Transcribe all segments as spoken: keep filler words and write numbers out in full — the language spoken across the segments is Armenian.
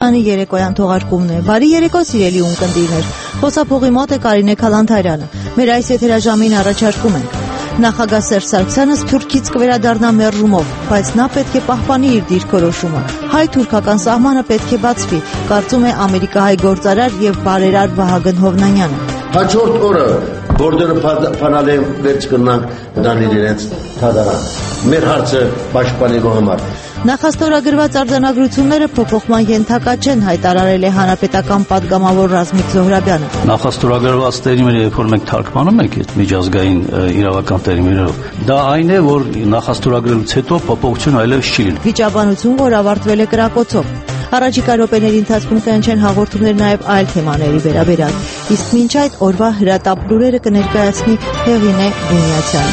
Լիբանանի երեկոյան թողարկումն է։ Բարի երեկո, սիրելի ունկնդիրներ։ Խոսափողի մոտ է Կարինե Քալանթարյանը։ Մեր այս եթերաժամին առաջարկում ենք. Նախագահ Սերժ Սարգսյանը Սփյուռքից կվերադառնա մերժումով, բայց նա պետք է պահպանի իր դիրքորոշումը։ Հայ-թուրքական սահմանը պետք է բացվի, կարծում է ամերիկահայ գործարար եւ բարերար Վահագն Հովնանյանը։ Հաջորդ օրը բորդերը փանալը վերջ կնանք դանել իրենց թադարան։ Մեր հարցը պաշտպանելու համար։ Նախաստորագրված արձանագրությունները փոփոխման ենթակա չեն, հայտարարել է հանրապետական պատգամավոր Ռազմիկ Զոհրաբյանը։ Նախաստորագրված տերմինը, երբ որ մենք թարգմանում ենք այդ միջազգային իրավական տերմիններով, դա այն է, որ նախաստորագրելուց հետո փոփոխություն այլևս չի լինի։ Վիճաբանություն, որ ավարտվել է կրակոցով։ Առաջիկա րոպեների ընթացքում կհնչեն հաղորդումներ նաև այլ թեմաների վերաբերյալ։ Իսկ մինչ այդ օրվա հրատապ լուրերը կներկայացնի Հեղինե Բունյացյանը։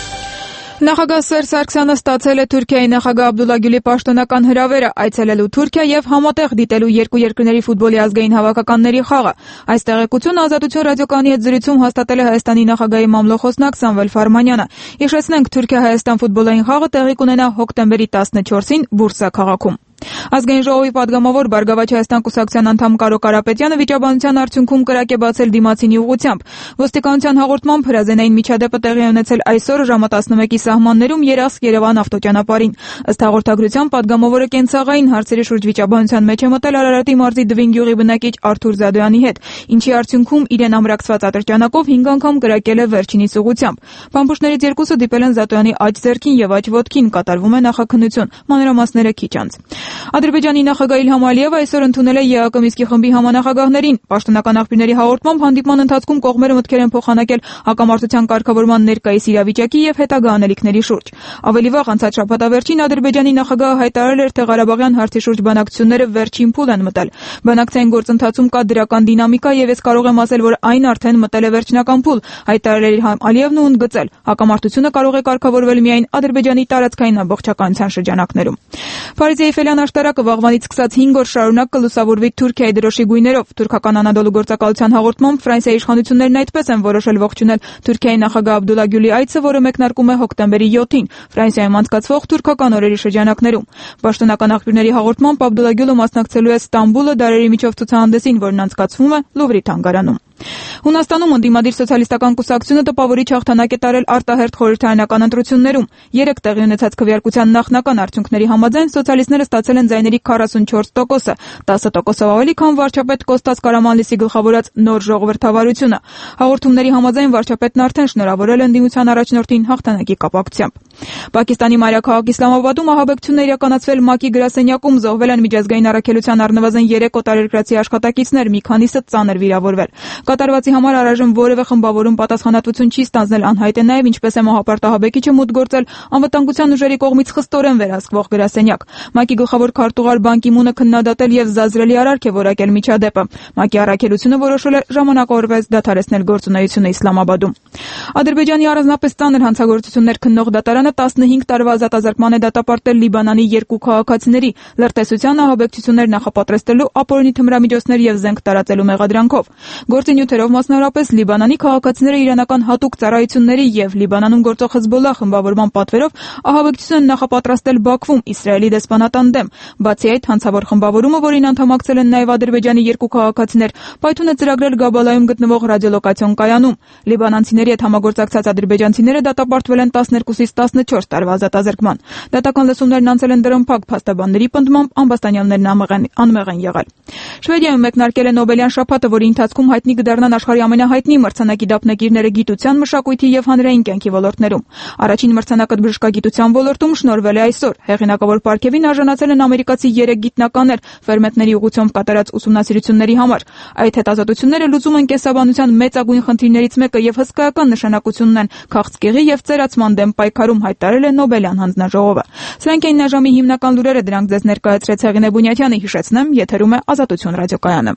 Նախագահ Սերժ Սարգսյանը ստացել է Թուրքիայի նախագահ Աբդուլլա Գյուլի պաշտոնական հրավերը այցելելու Թուրքիա եւ համատեղ դիտելու երկու երկրների ֆուտբոլի ազգային հավաքականների խաղը։ Այս տեղեկությունը Ազատություն ռադիոկայանի հետ զրույցում հաստատել է Հայաստանի նախագահի մամլոխոսնակ Սամվել Ֆարմանյանը։ Հիշեցնենք, Թուրքիա-Հայաստան ֆուտբոլային խաղը տեղի կունենա հոկտեմբերի տասնչորսին Բուրսա քաղաքում։ Ազգային ժողովի պատգամավոր Բարգավաճ Հայաստան կուսակցության անդամ Կարո Կարապետյանը վիճաբանության արդյունքում կրակ է բացել դիմացինի ուղղությամբ։ Ոստիկանության հաղորդմամբ հրազենային միջադեպը տեղի ունեցել այսօր ժամը տասնմեկի սահմաններում Երասկ-Երևան ավտոճանապարհին։ Ըստ հաղորդագրության պատգամավորը կենցաղային հարցերի շուրջ վիճաբանության մեջ է մտել Արարատի մարզի Դվին գյուղի բնակիչ Արթուր Զադոյանի հետ, ինչի արդյունքում իրեն ամրակցված ատրճանակով հինգ անգամ կրակել է վերջինիս ուղղությամբ։ Բամբուշներից երկուսը դիպել են Զադոյանի աջ ձեռքին եւ աջ ոտքին, կատարվում է նախաքննություն։ Մանրամասները քիչ անց։ Ադրբեջանի նախագահ Իլհամ Ալիևը այսօր ընդունել է ԵԱԿ Մինսկի խմբի համանախագահներին։ Պաշտոնական աղբյուրների հաղորդմամբ հանդիպման ընթացքում կողմերը մտքեր են փոխանակել հակամարտության կարգավորման ներկայիս իրավիճակի եւ հետագա անելիքների շուրջ։ Ավելի վաղ անցած շաբաթավերջին Ադրբեջանի նախագահը հայտարարել էր, թե Ղարաբաղյան հարցի շուրջ բանակցությունները վերջին փուլ են մտել։ Բանակցային գործընթացում կա դրական դինամիկա եւ ես կարող եմ ասել, որ այն արդեն մտել է վերջնական փուլ, հայտարարել էր Իլհամ Ալիևն ու ընդգծել. հակամարտությունը կարող է կարգավորվել միայն Ադրբեջանի տարածքային ամբողջականության շրջանակներում։ Փարիզի Էյֆելյան աշտարակը վաղվանից սկսած հինգ օր շարունակ կլուսավորվի Թուրքիայի դրոշի գույներով։ Թուրքական Անադոլու գործակալության հաղորդմամբ Ֆրանսիայի իշխանություններն այդպես են որոշել ողջունել Թուրքիայի նախագահ Աբդուլլա Գյուլի այցը, որը մեկնարկում է հոկտեմբերի յոթին Ֆրանսիայում անցկացվող թուրքական օրերի շրջանակներում։ Պաշտոնական աղբյուրների հաղորդմամբ Աբդուլլա Գյուլը մասնակցելու է Ստամբուլը դարերի միջով ցուցահանդեսին, որն անցկացվում է Լուվրի թանգարանում։ Հունաստանում ընդդիմադիր սոցիալիստական կուսակցությունը տպավորիչ հաղթանակ է տարել արտահերթ խորհրդարանական ընտրություններում։ Երեք տեղի ունեցած քվեարկության նախնական արդյունքների համաձայն սոցիալիստները ստացել են ձայների քառասունչորս տոկոսը, տասը տոկոսով ավելի, քան վարչապետ Կոստաս Կարամանլիսի գլխավորած նոր ժողովրդավարությունը։ Հաղորդումների համաձայն վարչապետն արդեն շնորհավորել է ընդդիմության առաջնորդին հաղթանակի կապակցությամբ։ Պակիստանի մայրաքաղաք Իսլամաբադում ահաբեկչություններ իրականացվել ՄԱԿ-ի գրասենյակում զոհվել են միջազգային առաքելության առնվազն երեք օտարերկրացի աշխատակիցներ, մի քանիսը ծանր վիրավորվել։ Կատարվածի համար առայժմ որևէ խմբավորում պատասխանատվություն չի ստանձնել, անհայտ է նաև ինչպես է մահապարտ ահաբեկիչը մուտք գործել անվտանգության ուժերի կողմից խստորեն վերահսկվող գրասենյակ։ ՄԱԿ-ի գլխավոր քարտուղար Բան Կի Մունը քննադատել եւ զազրելի արարք է որակել միջադեպը։ ՄԱԿ-ի առաքելությունը որոշել է ժամանակավորվեց դադարեցնել գործունեությունը Իսլամաբադում։ Ադրբեջանի առանձնապես ծանր հանցագործություններ քննող դատարանը տասնհինգ տարվա ազատազրկման է դատապարտել Լիբանանի երկու քաղաքացիների լրտեսության, ահաբեկչություններ նախապատրաստելու, ապօրինի թմրամիջոցներ եւ զենք տարածելու մեղադրանքով։ Գործի նյութերով մասնավորապես Լիբանանի քաղաքացիները իրանական հատուկ ծառայությունների եւ Լիբանանում գործող Հեզբոլլահ խմբավորման պատվերով ահաբեկչություն են նախապատրաստել Բաքվում Իսրայելի դեսպանատան դեմ։ Բացի այդ, հանցավոր խմբավորումը, որին անդամակցել են նաեւ Ադրբեջանի երկու քաղաքացիներ, պայթուն է ծրագրել Գաբալայում գտնվող ռադիոլոկացիոն կայանում։ Լիբանանցիների հետ համագործակցած ադրբեջանցիները դատապարտվել են տասներկուսից տասնչորս տարվա ազատազրկման։ Դատական լսումներն անցել են դրամփակ փաստաբանների պնդմամբ, ամբաստանյալներն անմեղ են եղել։ Շվեդիայում մեկնարկել է Նոբելյան շաբաթը, որի ընթացքում հայտնի կդառնան աշխարհի ամենահայտնի մրցանակի դափնեկիրները գիտության, մշակույթի եւ հանրային կյանքի ոլորտներում։ Առաջին մրցանակը բժշկագիտության ոլորտում շնորհվել է այսօր։ Հեղինակավոր պարգևին արժանացել են ամերիկացի երեք գիտնականներ ֆերմենտների ուղղությամբ կատարած ուսումնասիրությունների համար։ Այդ հետազոտությունները լուծում են կենսաբանության մեծագույն խնդիրներից մեկը եւ հսկայական նշանակություն ունեն քաղցկեղի եւ ծերացման դեմ պայքարում, հայտարարել է Նոբելյան հանձնաժողովը։ Սրանք էին այժմի հիմնական լուրերը, դրանք ձեզ ներկայացրեց Հեղինե Բունյաթյանը։ Հիշեցնեմ, եթերում է Ազատություն ռադիոկայանը։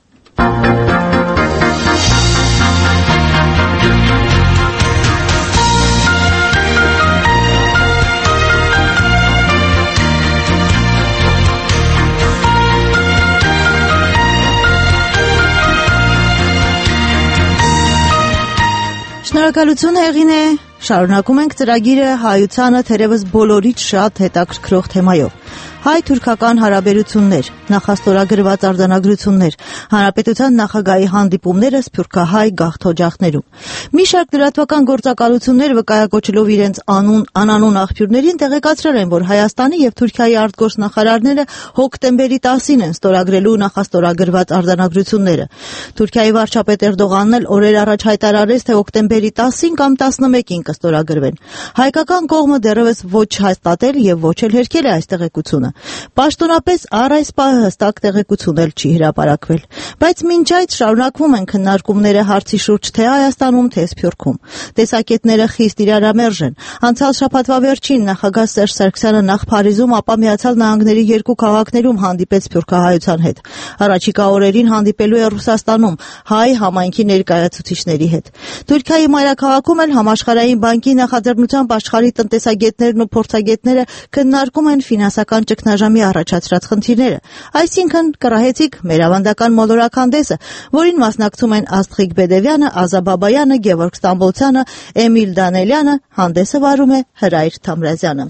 Շնորհակալություն Հեղինե։ Շարունակում ենք ծրագիրը հայությանը թերևս բոլորից շատ հետաքրքրող թեմայով։ հայ-թուրքական հարաբերություններ, նախաստորագրված արձանագրություններ, հանրապետության նախագահի հանդիպումները սփյուռքահայ գաղթօջախներում։ Մի շարք լրատվական գործակալություններ վկայակոչելով իրենց անուն անանուն աղբյուրներին տեղեկացրել են, որ Հայաստանի եւ Թուրքիայի արտգործնախարարները հոկտեմբերի տասին են ստորագրելու նախաստորագրված արձանագրությունները։ Թուրքիայի վարչապետ Էրդողանն էլ օրեր առաջ հայտարարեց, թե հոկտեմբերի տասին կամ տասնմեկին կստորագրվեն։ Հայկական կողմը դեռևս ոչ հաստատել եւ ոչ էլ հերքել է այս տեղեկությունը։ Պաշտոնապես առ այս պահը հստակ տեղեկություն էլ չի հրապարակվել։ Բայց մինչ այդ շարունակվում են քննարկումները հարցի շուրջ թե Հայաստանում, թե Սփյուռքում։ Տեսակետները խիստ իրարամերժ են։ Անցյալ շաբաթվա վերջին նախագահ Սերժ Սարգսյանը նախ Փարիզում, ապա Միացյալ Նահանգների երկու քաղաքներում հանդիպեց սփյուռքահայության հետ։ Առաջիկա օրերին հանդիպելու է Ռուսաստանում հայ համայնքի ներկայացուցիչների հետ։ Թուրքիայի մայրաքաղաքում էլ Համաշխարհային բանկի նախաձեռնությամբ աշխարհի տնտեսագետներն ու փորձագետները քննարկում են ֆինանսական ճգնաժամի առաջացրած խնդիրները։ Այսինքն կռահեցիք մեր ավանդական մոլորակ հանդեսը, որին մասնակցում են Աստղիկ Բեդևյանը, Ազա Բաբայանը, Գևորգ Ստամբոլցյանը, Էմիլ Դանելյանը, հանդեսը վարում է Հրայր Թամրազյանը։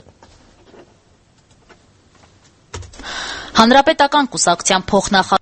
Հանրապետական կուսակցության փոխնախագահ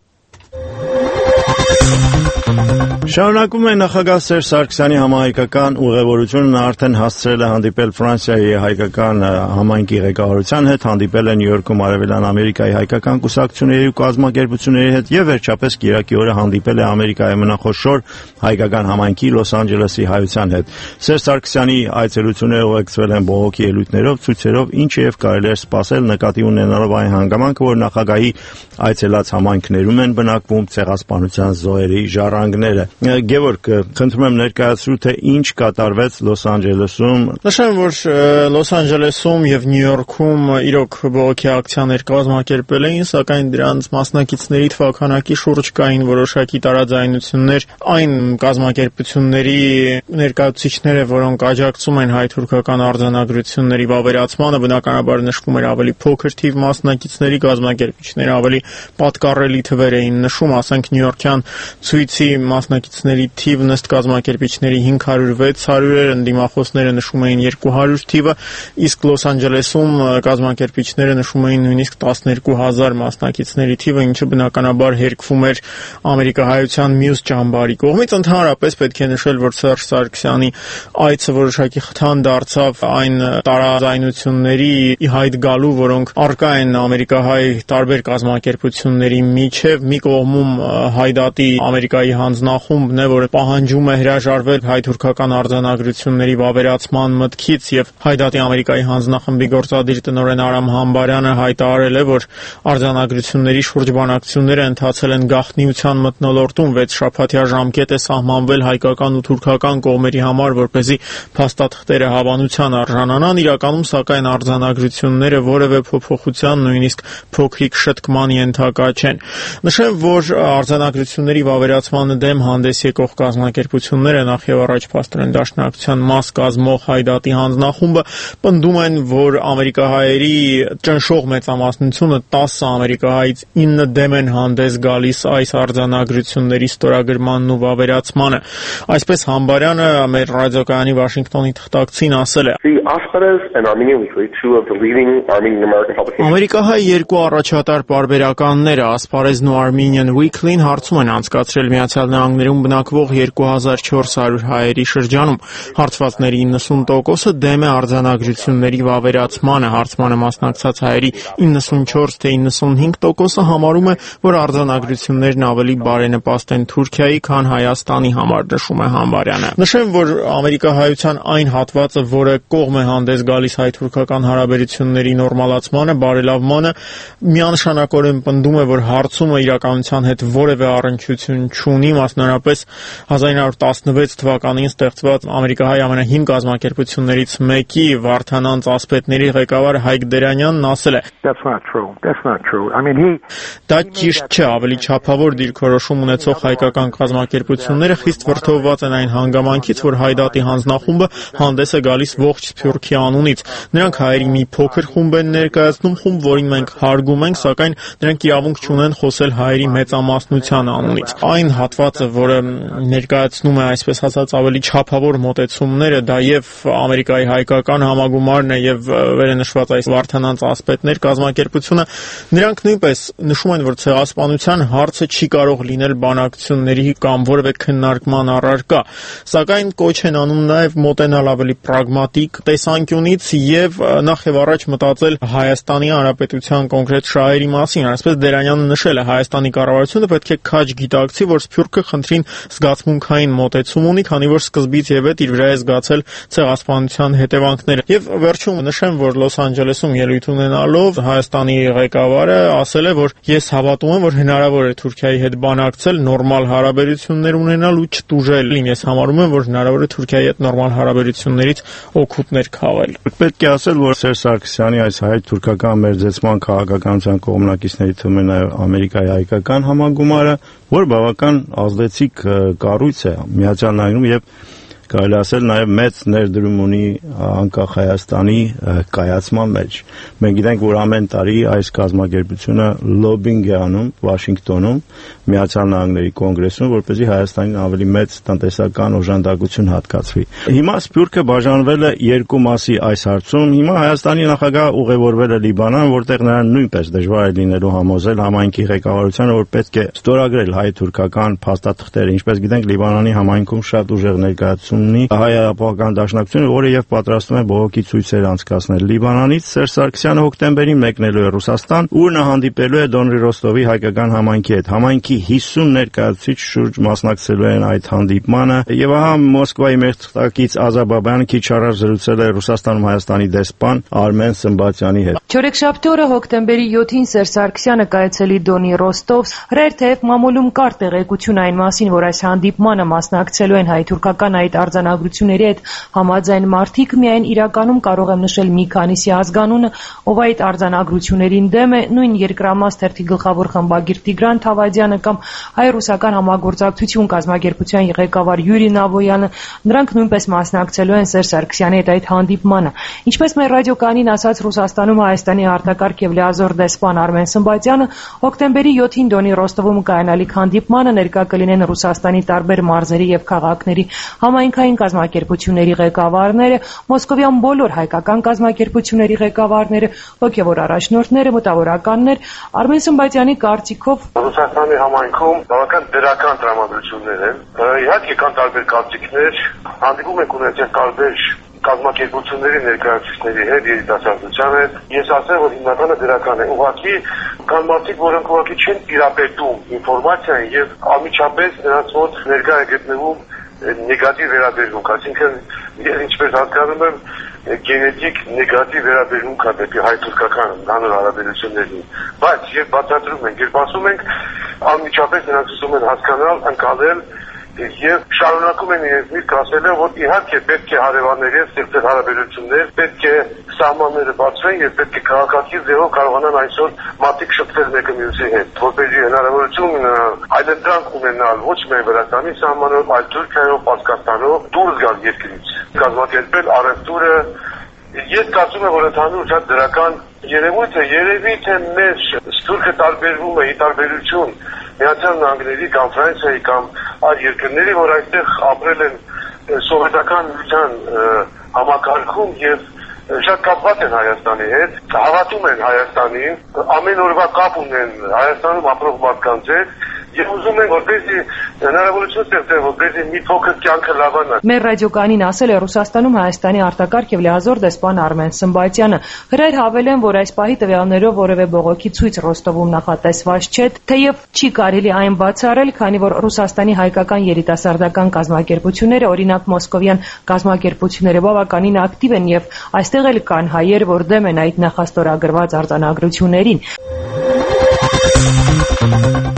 Շարունակում է նախագահ Սերժ Սարգսյանի համահայկական ուղևորությունը, նա արդեն հասցրել է հանդիպել Ֆրանսիայի հայկական համայնքի ղեկավարության հետ, հանդիպել է Նյու Յորքում Արևելյան Ամերիկայի հայկական կուսակցությունների ու կազմակերպությունների հետ եւ վերջապես կիրակի օրը հանդիպել է Ամերիկայի ամենախոշոր հայկական համայնքի Լոս Անջելեսի հայության հետ։ Սերժ Սարգսյանի այցելությունները ուղեկցվել են բողոքի ելույթներով, ցույցերով, ինչը եւ կարելի է սպասել նկատի ունենալով այն հանգամանքը, որ նախագահի այցելած համայնքներում են բնակվում ցեղասպանության զոհերի ժառանգները։ Գևորգ, խնդրում եմ ներկայացրու, թե ինչ կատարվեց Լոս Անջելեսում։ Նշեմ, որ Լոս Անջելեսում եւ Նյու Յորքում իրոք բողոքի ակցիաներ կազմակերպել էին, սակայն դրանց մասնակիցների թվաքանակի շուրջ կային որոշակի տարաձայնություններ։ Այն կազմակերպությունների ներկայացուցիչները, որոնք աջակցում են հայ-թուրքական արձանագրությունների վավերացմանը, բնականաբար նշվում էր ավելի փոքր թիվ մասնակիցների, կազմակերպիչները ավելի պատկառելի թվեր էին նշում, ասենք նյույորքյան ցույցի մասնակիցների թիվն ըստ կազմակերպիչների հինգ հարյուր վեց հարյուր էր, ընդդիմախոսները նշում էին երկու հարյուր թիվը, իսկ Լոս Անջելեսում կազմակերպիչները նշում էին նույնիսկ տասներկու հազար մասնակիցների թիվը, ինչը բնականաբար հերկվում էր ամերիկահայության մյուս ճամբարի կողմից։ Ընդհանրապես պետք է նշել, որ Սերժ Սարգսյանի այցը որոշակի խթան դարձավ այն տարաձայնությունների ի հայտ գալու, որոնք առկա են ամերիկահայ տարբեր կազմակերպությունների միջև։ Մի կողմում հայդատի Ամերիկայի հանձնախումբն է, որը պահանջում է հրաժարվել հայ-թուրքական արձանագրությունների վավերացման մտքից, եւ հայդատի Ամերիկայի հանձնախմբի գործադիր տնօրեն Արամ Համբարյանը հայտարարել է, որ արձանագրությունների շրջբանակցությունները ընթացել են գաղտնիության մթնոլորտում, վեց շաբաթյա ժամկետ է սահմանվել հայկական ու թուրքական կողմերի համար, որպեսզի փաստաթղթերը հավանության արժանանան։ Իրականում, սակայն, արձանագրությունները որևէ փոփոխության, նույնիսկ փոքրիկ շտկման ենթակա չեն։ Նշեմ, որ արձանագրությունների վավերացմանը դեմ հանդես եկող կազմակերպությունները, նախ եւ առաջ Փաստորեն Դաշնակցության մաս կազմող հայդատի հանձնախումբը, պնդում են, որ ամերիկահայերի ճնշող մեծամասնությունը տասը ամերիկահայից ինը դեմ են հանդես գալիս այս արձանագրությունների ստորագրմանն ու վավերացմանը։ Այսպես Համբարյանը մեր ռադիոկայանի Վաշինգտոնի թղթակցին ասել է. Ամերիկահայ երկու առաջատար պարբերականները Ասպարեզն ու Armenian Weekly-ն հարցում են անցկացրել Միացյալ Նահանգներում բնակվող երկու հազար չորս հարյուր հայերի շրջանում։ Հարցվածների իննսուն տոկոսը դեմ է արձանագրությունների վավերացմանը, հարցմանը մասնակցած հայերի իննսունչորս թե իննսունհինգ տոկոսը համարում է, որ արձանագրություններն ավելի բարենպաստ են Թուրքիայի, քան Հայաստանի համար, նշում է Համբարյանը։ Նշեմ, որ ամերիկահայության այն հատվածը, որը կողմ է հանդես գալիս հայ-թուրքական հարաբերությունների նորմալացմանը, բարելավմանը, միանշանակորեն պնդում է, որ հարցումը իրականության հետ որևէ առնչություն չունի, մասնավորապես հազար ինը հարյուր տասնվեց թվականին ստեղծված ամերիկահայ ամենահին կազմակերպություններից մեկի Վարդանանց ասպետների ղեկավար Հայկ Դերանյանն ասել է. Դա ճիշտ չէ, ավելի չափավոր դիրքորոշում ունեցող հայկական կազմակերպությունները խիստ վրդովված են այն հանգամանքից, որ հայդատի հանձնախումբը հանդես է գալիս ողջ Սփյուռքի անունից։ Նրանք հայերի մի փոքր խումբ են ներկայացնում, խումբ, որին մենք հարգում ենք, սակայն նրանք իրավունք չունեն խոսել հայերի մեծամասնության անունից։ Այն հատվածը, որը ներկայացնում է, այսպես ասած, ավելի չափավոր մոտեցումները, դա եւ Ամերիկայի հայկական համագումարն է եւ վերենշված այս Վարդանանց ասպետներ կազմակերպությունը, նրանք նույնպես նշում են, որ ցեղասպանության հարցը չի կարող լինել բանակցությունների կամ որևէ քննարկման առարկա, սակայն կոչ են անում նաեւ մոտենալ ավելի պրագմատիկ տեսանկյունից եւ նախ եւ առաջ մտածել Հայաստանի Հանրապետության կոնկրետ շահերի մասին։ Այսպես Դերանյանը նշել է, Հայաստանի կառավարությունը պետք է քաջ գիտակցի, որ Սփյուռքը խնդրին զգացմունքային մոտեցում ունի, քանի որ սկզբից եւ հետ իր վրա է զգացել ցեղասպանության հետևանքները։ Եվ վերջում նշեմ, որ Լոս Անջելեսում ելույթ ունենալով Հայաստանի ղեկավարը ասել է, որ ես հավատում եմ, որ հնարավոր է Թուրքիայի հետ բանակցել, նորմալ հարաբերություններ ունենալ ու չտուժել։ Ես համարում եմ, որ հնարավոր է Թուրքիայի հետ նորմալ հարաբերություններից օգուտներ քաղել։ Պետք է ասել, որ Սերժ Սարգսյանի այս հայ-թուրքական մերձեցման քաղաքականության կողմնակիցների թվում է նաև Ամերիկայի հայկական համագումարը, որ բավական ազդեցիկ կառույց է Միացյալ Նահանգներում եւ կարելի ասել նաև մեծ ներդրում ունի անկախ Հայաստանի կայացման մեջ։ Մենք գիտենք, որ ամեն տարի այս կազմակերպությունը լոբինգ է անում Վաշինգտոնում, Միացյալ Նահանգների կոնգրեսում, որպեսզի Հայաստանին ավելի մեծ տնտեսական օժանդակություն հատկացվի։ Հիմա Սփյուռքը բաժանվել է երկու մասի այս հարցում։ Հիմա Հայաստանի նախագահ ուղևորվել է Լիբանան, որտեղ նրան նույնպես դժվար է լինելու համոզել համայնքի ղեկավարությանը, որ պետք է ստորագրել հայ-թուրքական փաստաթղթերը։ Ինչպես գիտենք, Լիբանանի համայնքում շատ ուժեղ ներկայացում ունի հայ-արաբական դաշնակցությունը, որը եւ պատրաստվում է բողոքի ցույցեր անցկացնել Լիբանանից։ Սերժ Սարգսյանը հոկտեմբերին մեկնելու է Ռուսաստան, ուր նա հանդիպելու է Դոնի Ռոստովի հայկական համայնքի հետ։ Համայնքի հիսուն ներկայացուցիչ շուրջ մասնակցելու են այդ հանդիպմանը, եւ ահա Մոսկվայի մեղտակից Ազարբայջանը քիչ առաջ զրուցել է Ռուսաստանում Հայաստանի դեսպան Արմեն Սմբատյանի հետ։ Չորեքշաբթի օրը հոկտեմբերի յոթին Սերժ Սարգսյանը կայացելի Դոնի Ռոստով ռեր թեև մամուլում կար տեղեկություն այն մասին, որ այս հանդիպմանը մասնակցելու են հայ-թուրքական այդ արձանագրությունների հետ համաձայն մարդիկ, միայն իրականում կարող եմ նշել մի քանիսի ազգանունը, ով այդ արձանագրություններին դեմ է, նույն Երկրամաս թերթի գլխավոր խմբագիր Տիգրան Թավադյանը կամ հայ-ռուսական համագործակցություն կազմակերպության ղեկավար Յուրի Նավոյանը, նրանք նույնպես մասնակցելու են Սերժ Սարգսյանի հետ այդ հանդիպմանը։ Ինչպես մեր ռադիոկանին ասաց Ռուսաստանում Հայաստանի արտակարգ եւ լիազոր դեսպան Արմեն Սմբատյանը, հոկտեմբերի յոթին Դոնի Ռոստովում կայանալիք հանդիպմանը ներկա կլինեն Ռուսաստանի տարբեր մարզերի եւ քաղաքների համայնքային կազմակերպությունների ղեկավարները, մոսկովյան բոլոր հայկական կազմակերպությունների ղեկավարները, հոգևոր առաջնորդները, մտավորականներ։ Արմեն Սմբատյանի կարծիքով Ռուսաստանի համայնքում բավական դրական տրամադրություններ են։ Իհարկե կան տարբեր կարծիքներ, հանդիպում ենք ունեցել տարբեր կազմակերպությունների ներկայացուցիչների հետ, երիտասարդության հետ։ Ես ասեմ, որ հիմնականը դրական է։ Ուղղակի կան մարդիկ, որոնք ուղղակի չեն տիրապետում ինֆորմացիային եւ անմիջապես նրանց մոտ ներկա է գտնվում նեգատիվ վերաբերմունք, այսինքն ինչպես հասկանում եմ, գենետիկ նեգատիվ վերաբերմունք կա դեպի հայ-թուրքական հանր հարաբերություններին, բայց երբ բացատրում ենք, երբ ասում ենք, անմիջապես նրանք սկսում են հասկանալ, ընկալել եւ շարունակում են իրենց միտք ասելը, որ իհարկե պետք է հարևանների հետ ստեղծել հարաբերություններ, պետք է սահմանները բացվեն եւ պետք է քաղաքացի ձևով կարողանան այսօր մարդիկ շփվել մեկը մյուսի հետ, որպեսզի հնարավորություն ունենան այլընտրանք ունենալ ոչ միայն Վրաստանի սահմանով, այլ Թուրքիայով, Պարսկաստանով դուրս գալ երկրից, կազմակերպել առևտուրը։ Ես կարծում եմ, որ ընդհանուր շատ դրական երևույթ է, երևի թե մեր Սփյուռքը տարբերվում է ի տարբերություն Միացյալ Նահանգների կամ Ֆրանսիայի կամ այլ երկրների, որ այստեղ ապրել են սովետական միության համակարգում եւ շատ կապված են Հայաստանի հետ, հավատում են Հայաստանին, ամեն օրվա կապ ունեն Հայաստանում ապրող մարդկանց հետ եւ ուզում են, որպեսզի հնարավորություն ստեղծեն, որպեսզի մի փոքր կյանքը լավանա։ Մեր ռադիոկանին ասել է Ռուսաստանում Հայաստանի արտակարգ եւ լիազոր դեսպան Արմեն Սմբատյանը։ Հրեր հավելեն, որ այս պահի տվյալներով որևէ բողոքի ցույց Ռոստովում նախատեսված չէ, թեև չի կարելի այն բացառել, քանի որ Ռուսաստանի հայկական երիտասարդական կազմակերպությունները, օրինակ մոսկովյան կազմակերպությունները բավականին ակտիվ են եւ այստեղ էլ կան հայեր, որ դեմ են այդ նախաստորագրված արձանագրություններին։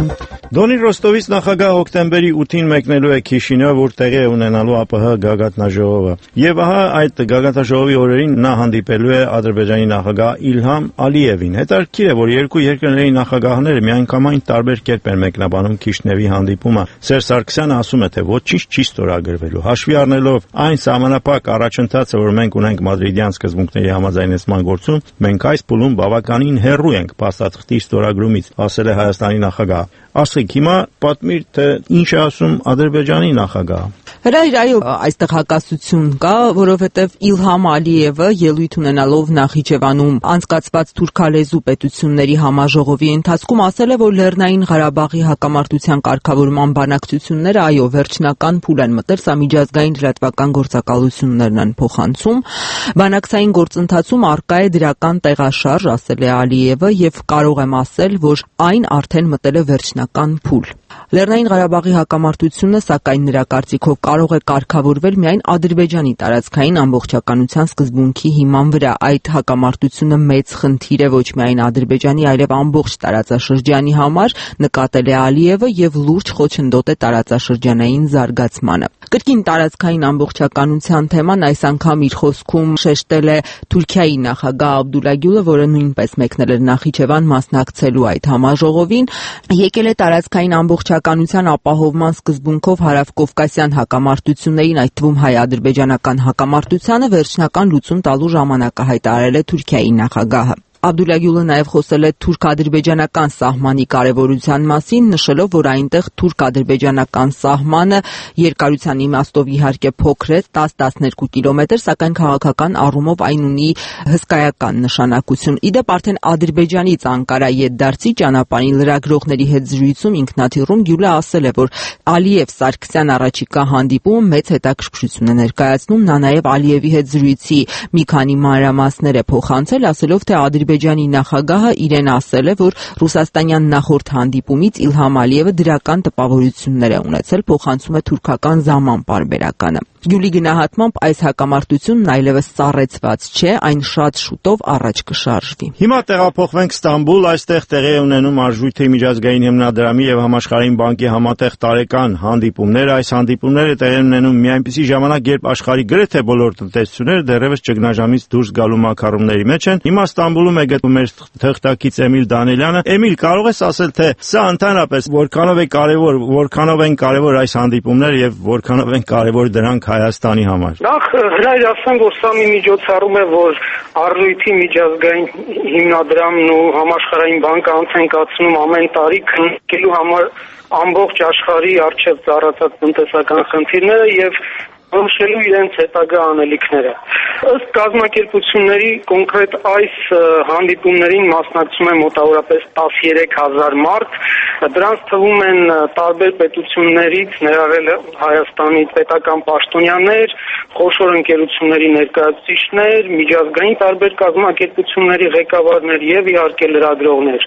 Դոնի Ռոստովից նախագահ հոկտեմբերի ութին մեկնելու է Քիշինև, որ տեղի է ունենալու ԱՊՀ գագաթնաժողովը։ Եվ ահա այդ գագաթնաժողովի օրերին նա հանդիպելու է Ադրբեջանի նախագահ Իլհամ Ալիևին։ Հետաքրքիր է, որ երկու երկրների նախագահները միանգամայն տարբեր կերպ են մեկնաբանում Քիշինևի հանդիպումը։ Սերժ Սարգսյանը ասում է, թե ոչինչ չի ստորագրվելու։ Հաշվի առնելով այն սահմանափակ առաջընթացը, որ մենք ունենք մադրիդյան սկզբունքների համաձայնեցման գործում, մենք այս փուլում բավականին հեռու ենք փաստաթղթի ստորագրումից, ասել է Հայաստանի նախագահը։ Ասեք, հիմա պատմիր, թե ինչ է ասում Ադրբեջանի նախագահը։ Հրայր, այո, այստեղ հակասություն կա, որովհետև Իլհամ Ալիևը ելույթ ունենալով Նախիջևանում անցկացված թուրքալեզու պետությունների համաժողովի ընթացքում ասել է, որ Լեռնային Ղարաբաղի հակամարտության կարգավորման բանակցությունները, այո, վերջնական փուլ են մտել, սա միջազգային լրատվական գործակալություններն են փոխանցում։ Բանակցային գործընթացում առկա է դրական տեղաշարժ, ասել է Ալիևը, եւ կարող եմ ասել, որ այն արդեն մտել է վերջնական փուլ։ Լեռնային Ղարաբաղի հակամարտությունը, սակայն նրա կարծիքով կարող է կարգավորվել միայն Ադրբեջանի տարածքային ամբողջականության սկզբունքի հիման վրա։ Այդ հակամարտությունը մեծ խնդիր է ոչ միայն Ադրբեջանի, այլև ամբողջ տարածաշրջանի համար, նկատել է Ալիևը եւ լուրջ խոչընդոտ է տարածաշրջանային զարգացմանը։ Կրկին տարածքային ամբողջականության թեման այս անգամ իր խոսքում շեշտել է Թուրքիայի նախագահ Աբդուլլա Գյուլը, որը նույնպես մեկնել էր Նախիջևան մասնակցելու այդ համաժողովին, եկել է տարածքային ամբողջականության ապահովման սկզբունքով հարավկովկասյան հակամարտություններին, այդ թվում հայ-ադրբեջանական հակամարտությանը վերջնական լուծում տալու ժամանակ հայտարարել է Թուրքիայի նախագահը։ Աբդուլլա Գյուլը նաև խոսել է թուրք-ադրբեջանական սահմանի կարևորության մասին, նշելով, որ այնտեղ թուրք-ադրբեջանական սահմանը երկարության իմաստով իհարկե փոքր է, տասը տասներկու կիլոմետր, սակայն քաղաքական առումով այն ունի հսկայական նշանակություն։ Իդեպ արդեն Ադրբեջանից Անկարայի ետդարձի ճանապարհին լրագրողների հետ զրույցում ինքնաթիռում Գյուլը ասել է, որ Ալիև-Սարգսյան առաջիկա հանդիպումը մեծ հետաքրքրություն է ներկայացնում։ Նա նաև Ալիևի հետ զրույցի մի քանի մանրամասներ է փոխանցել, ասելով, թե Ադրբեջանի նախագահը իրեն ասել է, որ ռուսաստանյան նախորդ հանդիպումից Իլհամ Ալիևը դրական տպավորություններ է ունեցել, փոխանցում է թուրքական Zaman պարբերականը։ Գյուլի գնահատմամբ այս հակամարտությունն այլևս սառեցված չէ, այն շատ շուտով առաջ կշարժվի։ Հիմա տեղափոխվենք Ստամբուլ, այստեղ տեղի է ունենում Արժույթի միջազգային հիմնադրամի եւ Համաշխարհային բանկի համատեղ տարեկան հանդիպումները։ Այս հանդիպումները տեղի են ունենում մի այնպիսի ժամանակ, երբ աշխարհի գրեթե բոլոր տնտեսությունները դեռևս ճգնաժամից դուրս գալու մակարոնների մեջ են։ Հիմա Ստամբուլում է գտնվում մեր թղթակից Էմիլ Դանիելյանը։ Էմիլ, կարող ես ասել, թե սա ընդհանրապես որքանով է կարևոր, որքանով են կարևոր այս հանդիպումները եւ որքանով են կարևոր դրանք Հայաստանի համար։ Նախ հրայր ասեմ, որ սա մի միջոցառում է, որ Արժույթի միջազգային հիմնադրամն ու Համաշխարհային բանկը անց են կացնում ամեն տարի քննարկելու համար ամբողջ աշխարհի առջև ծառացած տնտեսական խնդիրները եւ որոշելու իրենց հետագա անելիքները։ Ըստ կազմակերպությունների կոնկրետ այս հանդիպումներին մասնակցում է մոտավորապես տասներեք հազար մարդ, դրանց թվում են տարբեր պետություններից, ներառել Հայաստանի պետական պաշտոնյաներ, խոշոր ընկերությունների ներկայացուցիչներ, միջազգային տարբեր կազմակերպությունների ղեկավարներ եւ իհարկե լրագրողներ։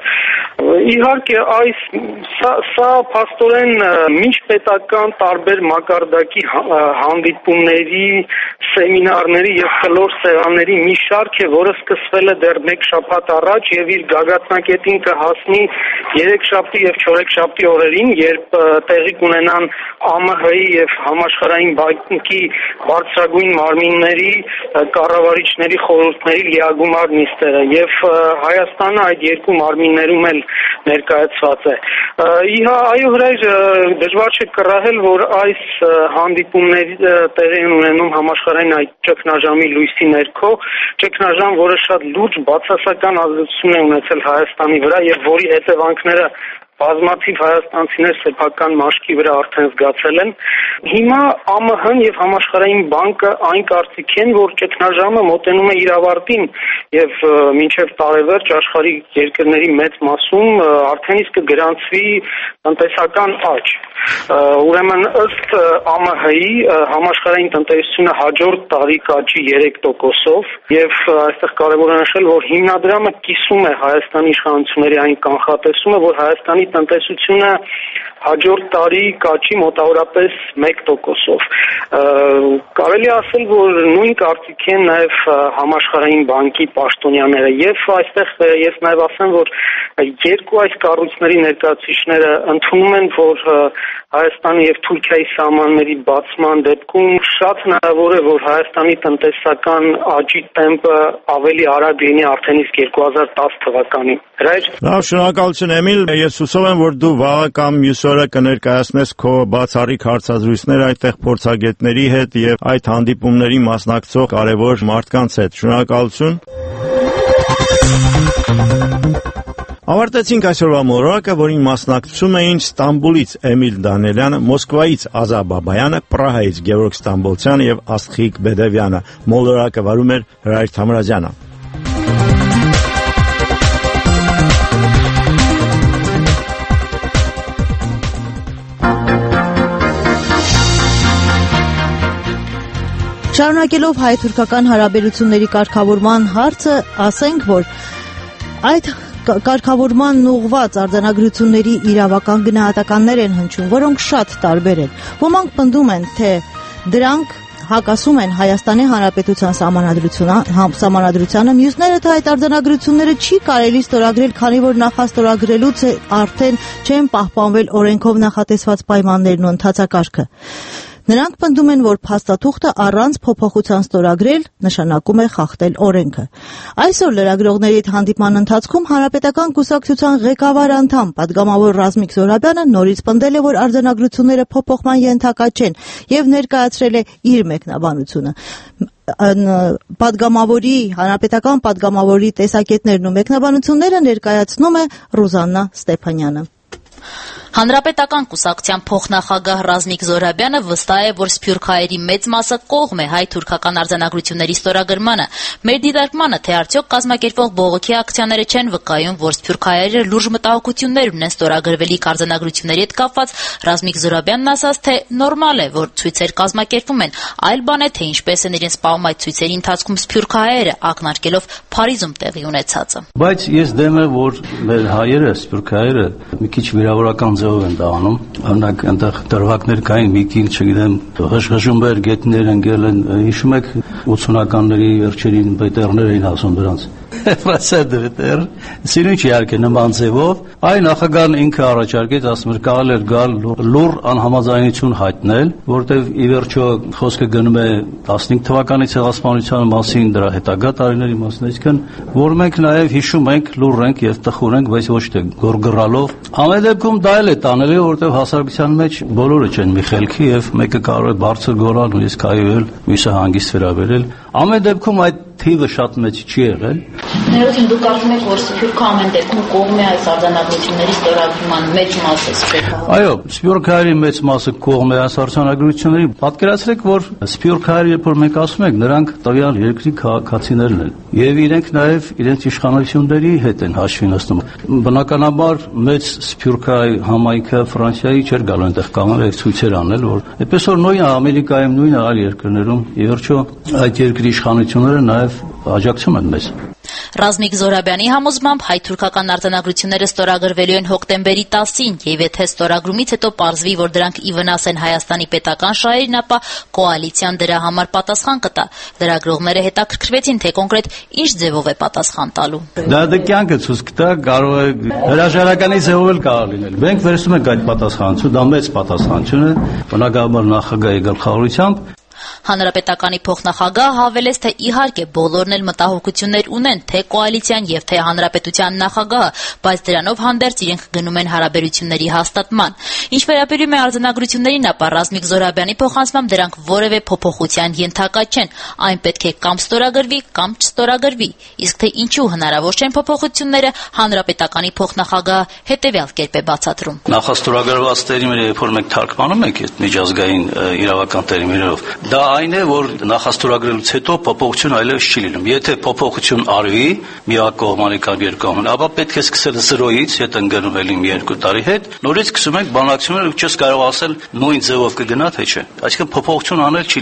Իհարկե այս սա, սա փաստորեն միջպետական տարբեր մակարդակի հանդիպումների, սեմինարների եւ խլոր սեղանների մի շարք է, որը սկսվել է դեռ մեկ շաբաթ առաջ եւ իր գագաթնակետին կհասնի երեքշաբթի եւ չորեքշաբթի օրերին, երբ տեղի կունենան ԱՄՀ-ի եւ Համաշխարհային բանկի բարձրագույն մարմինների, կառավարիչների խորհուրդների լիագումար նիստերը եւ Հայաստանը այդ երկու մարմիններում էլ ներկայացված է։ Իհա, այո, հրայր, դժվար չէ կռահել, որ այս հանդիպումների տեղի են ունենում համաշխարհային այդ ճգնաժամի լույսի ներքո, ճգնաժամ, որը շատ լուրջ բացասական ազդեցություն է ունեցել Հայաստանի վրա եւ որի հետևանքները բազմաթիվ հայաստանցիներ սեփական մաշկի վրա արդեն զգացել են։ Հիմա ԱՄՀ-ն եւ Համաշխարհային բանկը այն կարծիք են, որ ճգնաժամը մոտենում է իր ավարտին եւ մինչեւ տարեվերջ աշխարհի երկրների մեծ մասում արդեն իսկ կգրանցվի տնտեսական աճ։ Ուրեմն ըստ ԱՄՀ-ի համաշխարհային տնտեսությունը հաջորդ տարի կաճի երեք տոկոսով եւ այստեղ կարեւոր է նշել, որ հիմնադրամը կիսում է Հայաստանի իշխանությունների այն կանխատեսումը, որ Հայաստանի տնտեսությունը հաջորդ տարի կաճի մոտավորապես մեկ տոկոսով։ Կարելի ասել, որ նույն կարծիք են նաև համաշխարհային բանկի պաշտոնյաները եւ այստեղ ես նաև ասեմ, որ երկու այս կառույցների ներկայացուցիչները ընդունում են, որ Հայաստանի եւ Թուրքիայի սահմանների բացման դեպքում շատ հնարավոր է, որ Հայաստանի տնտեսական աճի տեմպը ավելի արագ լինի արդեն իսկ երկու հազար տասը թվականին։ Լավ, շնորհակալություն Էմիլ, ես հուսով եմ, որ դու վաղը կամ մյուս օրը կներկայացնես քո բացառիկ հարցազրույցները այդտեղ փորձագետների հետ եւ այդ հանդիպումների մասնակցող կարևոր մարդկանց հետ։ Շնորհակալություն։ Ավարտեցինք այսօրվա մոլորակը, որին մասնակցում էին Ստամբուլից Էմիլ Դանիելյանը, Մոսկվայից Ազա Բաբայանը, Պրահայից Գևորգ Ստամբոլցյանը եւ Աստղիկ Բեդևյանը։ Մոլորակը վարում էր Հրայր Թամրազյանը։ Շարունակելով հայ-թուրքական հարաբերությունների կարգավորման հարցը, ասենք, որ այդ կարգավորման ուղղված արձանագրությունների իրավական գնահատականներ են հնչում, որոնք շատ տարբեր են։ Ոմանք պնդում են, թե դրանք հակասում են Հայաստանի Հանրապետության սահմանադրությանը, մյուսները թե այդ արձանագրությունները չի կարելի ստորագրել, քանի որ նախաստորագրելուց արդեն չեն պահպանվել օրենքով նախատեսված պայմաններն ու ընթացակարգը։ Նրանք պնդում են, որ փաստաթուղթը առանց փոփոխության ստորագրել նշանակում է խախտել օրենքը։ Այսօր լրագրողների հետ հանդիպման ընթացքում Հանրապետական կուսակցության ղեկավար անդամ պատգամավոր Ռազմիկ Զոհրաբյանը նորից պնդել է, որ արձանագրությունները փոփոխման ենթակա չեն եւ ներկայացրել է իր մեկնաբանությունը։ Պատգամավորի, հանրապետական պատգամավորի տեսակետներն ու մեկնաբանությունները ներկայացնում է Ռուզաննա Ստեփանյանը։ Հանրապետական կուսակցության փոխնախագահ Ռազմիկ Զոհրաբյանը վստահ է, որ սփյուռքահայերի մեծ մասը կողմ է հայ-թուրքական արձանագրությունների ստորագրմանը։ Մեր դիտարկմանը, թե արդյոք կազմակերպվող բողոքի ակցիաները չեն վկայում, որ սփյուռքահայերը լուրջ մտահոգություններ ունեն ստորագրվելիք արձանագրությունների հետ կապված, Ռազմիկ Զոհրաբյանն ասաց, թե նորմալ է, որ ցույցեր կազմակերպվում են, այլ բան է, թե ինչպես են իրենց սպառում այդ ցույցերի ընթացքում սփյուռքահայերը, ակնարկելով Փարիզում տեղի ունեցածը։ Բայց ես դեմ եմ, որ մեր հայերը, սփյուռքահայերը մի քիչ վիրավորական ձևով են դա անում, օրինակ այնտեղ դրվագներ կային, մի քիչ, չգիտեմ, հժհժումբեր, գետներ ընկել են, հիշում եք ութսունականների վերջերին բետերներ էին ասում դրանց։ Ֆրասեդեր, սիրունչ իհարկե նման ձևով, այ նախագահն ինքը առաջարկեց, ասում էր կարելի էր գալ լուր անհամաձայնություն հայտնել, որտեղ ի վերջո խոսքը գնում է տասնհինգ թվականի ցեղասպանության մասին, դրա հետագա տարիների մասին, այսինքն որ մենք նաև հիշում ենք, լուր ենք եւ տխուր ենք, բայց ոչ թե գորգռալով։ Ամեն դեպքում դա էլ է տանել, որտեղ հասարակության մեջ բոլորը չեն մի խելքի եւ մեկը կարող է բարձր գոռալ, նույնիսկ կայվել, մյուսը հանգիստ վերաբերել։ Ամեն դեպքում այդ թիվը շատ մեծ չի եղել։ Ներողություն, դուք կարծում եք, որ սփյուռքը ամեն դեպքում կողմ է այս արձանագրությունների ստորագրման մեծ մասը սփյուռքը։ Այո, սփյուռքահայերի մեծ մասը կողմ է այս արձանագրությունների։ Պատկերացրեք, որ սփյուռքահայերը, երբ որ մենք ասում ենք, նրանք տվյալ երկրի քաղաքացիներն են եւ իրենք նաեւ իրենց իշխանությունների հետ են հաշվի նստում։ Բնականաբար մեծ սփյուռքահայ համայնքը Ֆրանսիայի չէր գալու այնտեղ կանգնել եւ ցույցեր անել, որ այդպես որ նույնը Ամերիկայում, նույնը այլ երկրներում ի վերջո այդ երկրի իշխանությունները նաեւ աջակցում են մեզ։ Ռազմիկ Զոհրաբյանի համոզմամբ հայ-թուրքական արձանագրությունները ստորագրվելու են հոկտեմբերի տասին, եւ եթե ստորագրումից հետո պարզվի, որ դրանք ի վնաս են Հայաստանի պետական շահերին, ապա կոալիցիան դրա համար պատասխան կտա։ Լրագրողները հետաքրքրվեցին, թե կոնկրետ ինչ ձևով է պատասխան տալու։ Դա դե կյանքը ցույց կտա, կարող է հրաժարականի ձևով էլ կարող լինել։ Մենք վերցնում ենք այդ պատասխանատվությունը, դա մեծ պատասխանատվություն է, բնականաբար նախագահի գլխավորությամբ։ Հանրապետականի փոխնախագահը հավելեց, թե իհարկե բոլորն էլ մտահոգություններ ունեն, թե կոալիցիան եւ թե հանրապետության նախագահը, բայց դրանով հանդերձ իրենք գնում են հարաբերությունների հաստատման։ Ինչ վերաբերում է արձանագրություններին, ապա Ռազմիկ Զոհրաբյանի փոխանցմամբ դրանք որևէ փոփոխության ենթակա չեն, այն պետք է կամ ստորագրվի, կամ չստորագրվի։ Իսկ թե ինչու հնարավոր չեն փոփոխությունները, հանրապետականի փոխնախագահը հետեւյալ կերպ է բացատրում։ Նախաստորագրված տերմինը, երբ որ մենք թարգմանում ենք այդ միջազգային իրավական տերմիններով, դա այն է, որ նախաստորագրելուց հետո փոփոխություն այլևս չի լինում։ Եթե փոփոխություն արվի միակողմանի կամ երկկողմանի, ապա պետք է սկսել զրոյից, հետ ընկնում ելի մի երկու տարի հետ, նորից սկսում ենք բանակցությունները ու չես կարող ասել նույն ձևով կգնա թե չէ։ Այսինքն փոփոխություն անել չի լինի։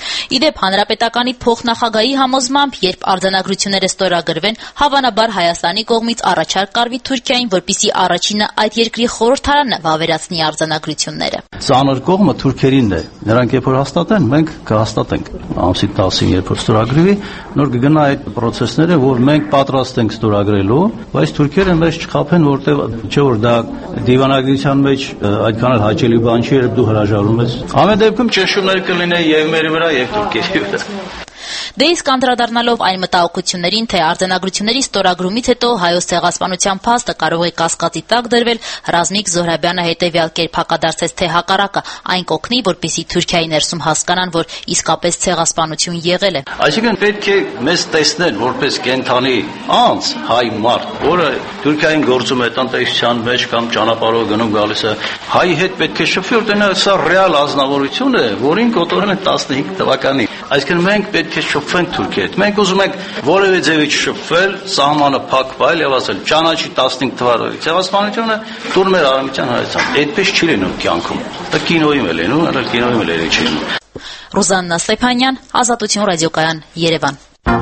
Իդեպ հանրապետականի փոխնախագահի համոզմամբ, երբ արձանագրությունները ստորագրվեն, հավանաբար Հայաստանի կողմից առաջարկ կարվի Թուրքիային, որպեսզի առաջինը այդ երկրի խորհրդարանը վավերացնի արձանագրությունները։ Ծանր կողմը թուրքերինն է։ Նրանք երբ որ հաստատեն, մենք կհաստատենք։ Ամսի տասին երբ որ ստորագրվի, նոր կգնա այդ process-ները, որ մենք պատրաստ ենք ստորագրելու, բայց թուրքերը մեզ չխաբեն, որտեղ չէ որ դա դիվանագիտության մեջ այդքան էլ հաճելի բան չի, երբ դու հրաժարվում ես։ Ամեն դեպքում ճնշումներ կլինեն եւ մեր վրա, եւ թուրքերի վրա։ Դե իսկ անդրադառնալով այն մտահոգություններին, թե արձանագրությունների ստորագրումից հետո Հայոց ցեղասպանության փաստը կարող է կասկածի տակ դրվել, Ռազմիկ Զոհրաբյանը հետևյալ կերպ հակադարձեց, թե հակառակը այն կօգնի, որպեսզի Թուրքիայի ներսում հասկանան, որ իսկապես ցեղասպանություն եղել է։ Այսինքն պետք է մեզ տեսնել որպես կենթանի անձ, հայ մարդ, որը Թուրքիային գործում է տնտեսության մեջ կամ ճանապարհով գնում գալիս է, հայ հետ պետք է շփվի, որտեղ սա ռեալ ազնվորություն է, որին կոտրել են տասնհինգ թվականին։ Այսինքն մենք պետք է շփվենք Թուրքիի հետ։ Մենք ուզում ենք որևէ ձևի շփվել, սահմանը փակվել եւ ասել ճանաչի տասնհինգ թվականների ցեղասպանությունը դուր մեր արամության հայացան։ Այդպես չի լինում կյանքում։ Դա կինոյում է լինում, այլ կինոյում էլ չի լինում։ Ռուզաննա Ստեփանյան, Ազատություն ռադիոկայան, Երևան։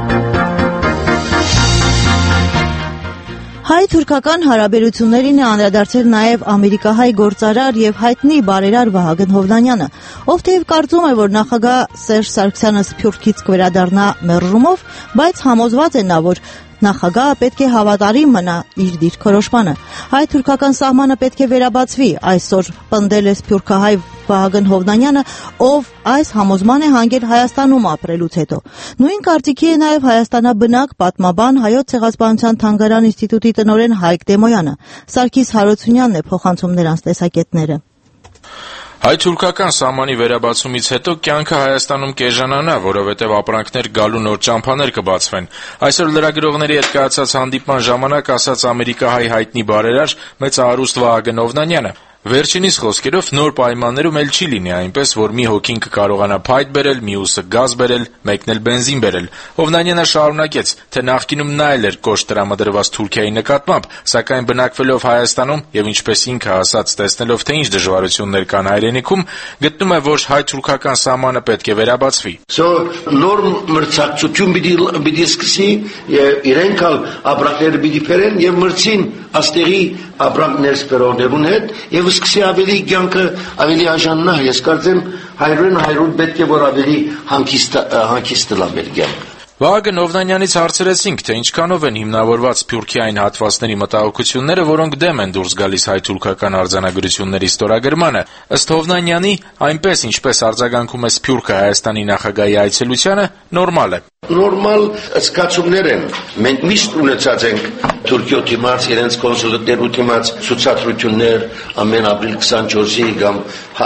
Հայ-թուրքական հարաբերություններին է անդրադարձել նաև ամերիկահայ գործարար եւ հայտնի բարերար Վահագն Հովնանյանը, ով թեև կարծում է, որ նախագահ Սերժ Սարգսյանը Սփյուռքից կվերադառնա մերժումով, բայց համոզված է նա, որ նախագահը պետք է հավատարիմ մնա իր դիրքորոշմանը։ Հայ-թուրքական սահմանը պետք է վերաբացվի, այսօր պնդել է սփյուռքահայ Վահագն Հովնանյանը, ով այս համոզման է հանգել Հայաստանում ապրելուց հետո։ Նույն կարծիքի է նաև Հայաստանաբնակ պատմաբան Հայոց ցեղասպանության թանգարան ինստիտուտի տնօրեն Հայկ Դեմոյանը։ Սարգիս Հարությունյանն է փոխանցում նրանց տեսակետները։ Հայ-թուրքական սահմանի վերաբացումից հետո կյանքը Հայաստանում կեժանանա, որովհետև ապրանքներ գալու նոր ճամփաներ կբացվեն։ Այսօր լրագրողների հետ կայացած հանդիպման ժամանակ ասաց ամերիկահայ հայտնի բարերար մեծ արուստ Վահագն Հովնանյանը։ Վերջինիս խոսքերով նոր պայմաններում էլ չի լինի այնպես, որ մի հոգին կկարողանա փայտ բերել, մյուսը գազ բերել, մեկն էլ բենզին բերել։ Հովնանյանը շարունակեց, թե նախկինում նա էլ էր կոշտ տրամադրված Թուրքիայի նկատմամբ, սակայն բնակվելով Հայաստանում եւ ինչպես ինքը ասաց, տեսնելով թե ինչ դժվարություններ կան հայրենիքում, գտնում է, որ հայ-թուրքական սահմանը պետք է վերաբացվի։ So նոր մրցակցություն պիտի սկսի, իրենք ալ ապրանքները պիտի բերեն եւ մրցին աստեղի ապրանքներ սպերողներուն հետ եւ սկսի ավելի կյանքը ավելի արժանանա։ Ես կարծեմ հայրեն հայրուն պետք է որ ավելի հանգիստ հանգիստ լավ կյանք։ Վահագն Հովնանյանից հարցրեցինք, թե ինչքանով են հիմնավորված Սփյուռքի այն հատվածների մտահոգությունները, որոնք դեմ են դուրս գալիս հայ-թուրքական արձանագրությունների ստորագրմանը։ Ըստ Հովնանյանի, այնպես ինչպես արձագանքում է Սփյուռքը Հայաստանի նախագահի այցելությանը, նորմալ է։ Նորմալ զգացումներ են։ Մենք միշտ ունեցած ենք Թուրքիո դիմաց իրենց կոնսուլատներու դիմաց ցուցադրություններ ամեն ապրիլ քսանչորսի կամ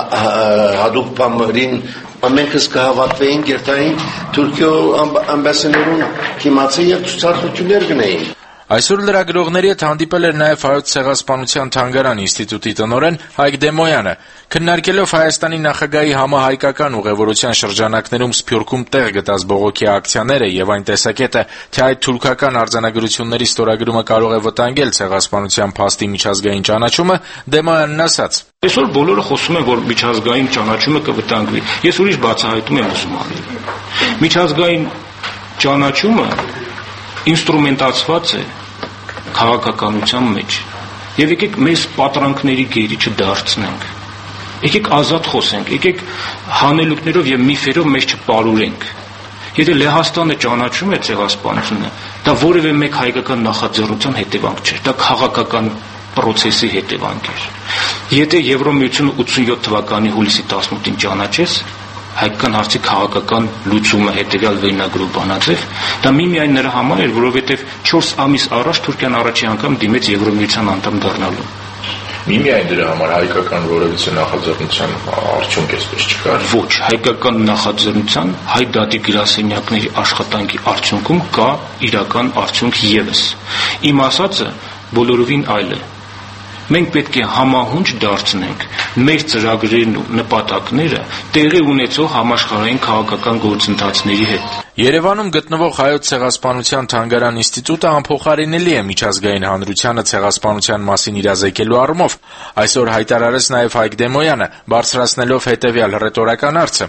հadoop բամերին ամենքս կհավատվեին երթային Թուրքիո ամբասադորուն դիմացի եւ ցուցադրություններ գնային։ Այսօր լրագրողների հետ հանդիպել էր նաև Հայոց ցեղասպանության թանգարան ինստիտուտի տնօրեն Հայկ Դեմոյանը, քննարկելով Հայաստանի նախագահի համահայկական ուղևորության շրջանակներում Սփյուռքում տեղ գտած բողոքի ակցիաները եւ այն տեսակետը, թե այդ թուրքական արձանագրությունների ստորագրումը կարող է վտանգել ցեղասպանության փաստի միջազգային ճանաչումը, Դեմոյանն ասաց. Այսօր բոլորը խոսում են, որ միջազգային ճանաչումը կվտանգվի։ Ես ուրիշ բացահայտում եմ ուզում անել։ Միջազգային ճանաչումը ինստրումենտացված է քաղաքականության մեջ։ Եվ եկեք մեզ պատրանքների գերի չդարձնենք։ Եկեք ազատ խոսենք, եկեք հանելուկներով եւ միֆերով մեզ չպարուրենք։ Եթե Լեհաստանը ճանաչում է ցեղասպանությունը, դա որևէ մեկ հայկական նախաձեռնության հետևանք չէր, դա քաղաքական process-ի հետևանք էր։ Եթե Եվրոմիությունը ութսունյոթ թվականի հուլիսի տասնութին ճանաչեց, հայկական հարցի քաղաքական լուծումը հետևյալ վերնագրով բանաձև, դա միմիայն նրա համար էր, որովհետև չորս ամիս առաջ Թուրքիան առաջին անգամ դիմեց Եվրոմիության անդամ դառնալու։ Միմիայն դրա համար հայկական որևիցե նախաձեռնության արդյունք էսպես չկար։ Ոչ, հայկական նախաձեռնության հայ դատի գրասենյակների աշխատանքի արդյունքում կա իրական արդյունք ևս։ Իմ ասածը բոլորովին այլ է։ Մենք պետք է համահունչ դարձնենք մեր ծրագրերն ու նպատակները տեղի ունեցող համաշխարհային քաղաքական գործընթացների հետ։ Երևանում գտնվող Հայոց ցեղասպանության թանգարան ինստիտուտը անփոխարինելի է միջազգային հանրությանը ցեղասպանության մասին իրազեկելու առումով։ Այսօր հայտարարեց նաև Հայկ Դեմոյանը, բարձրացնելով հետևյալ հռետորական հարցը.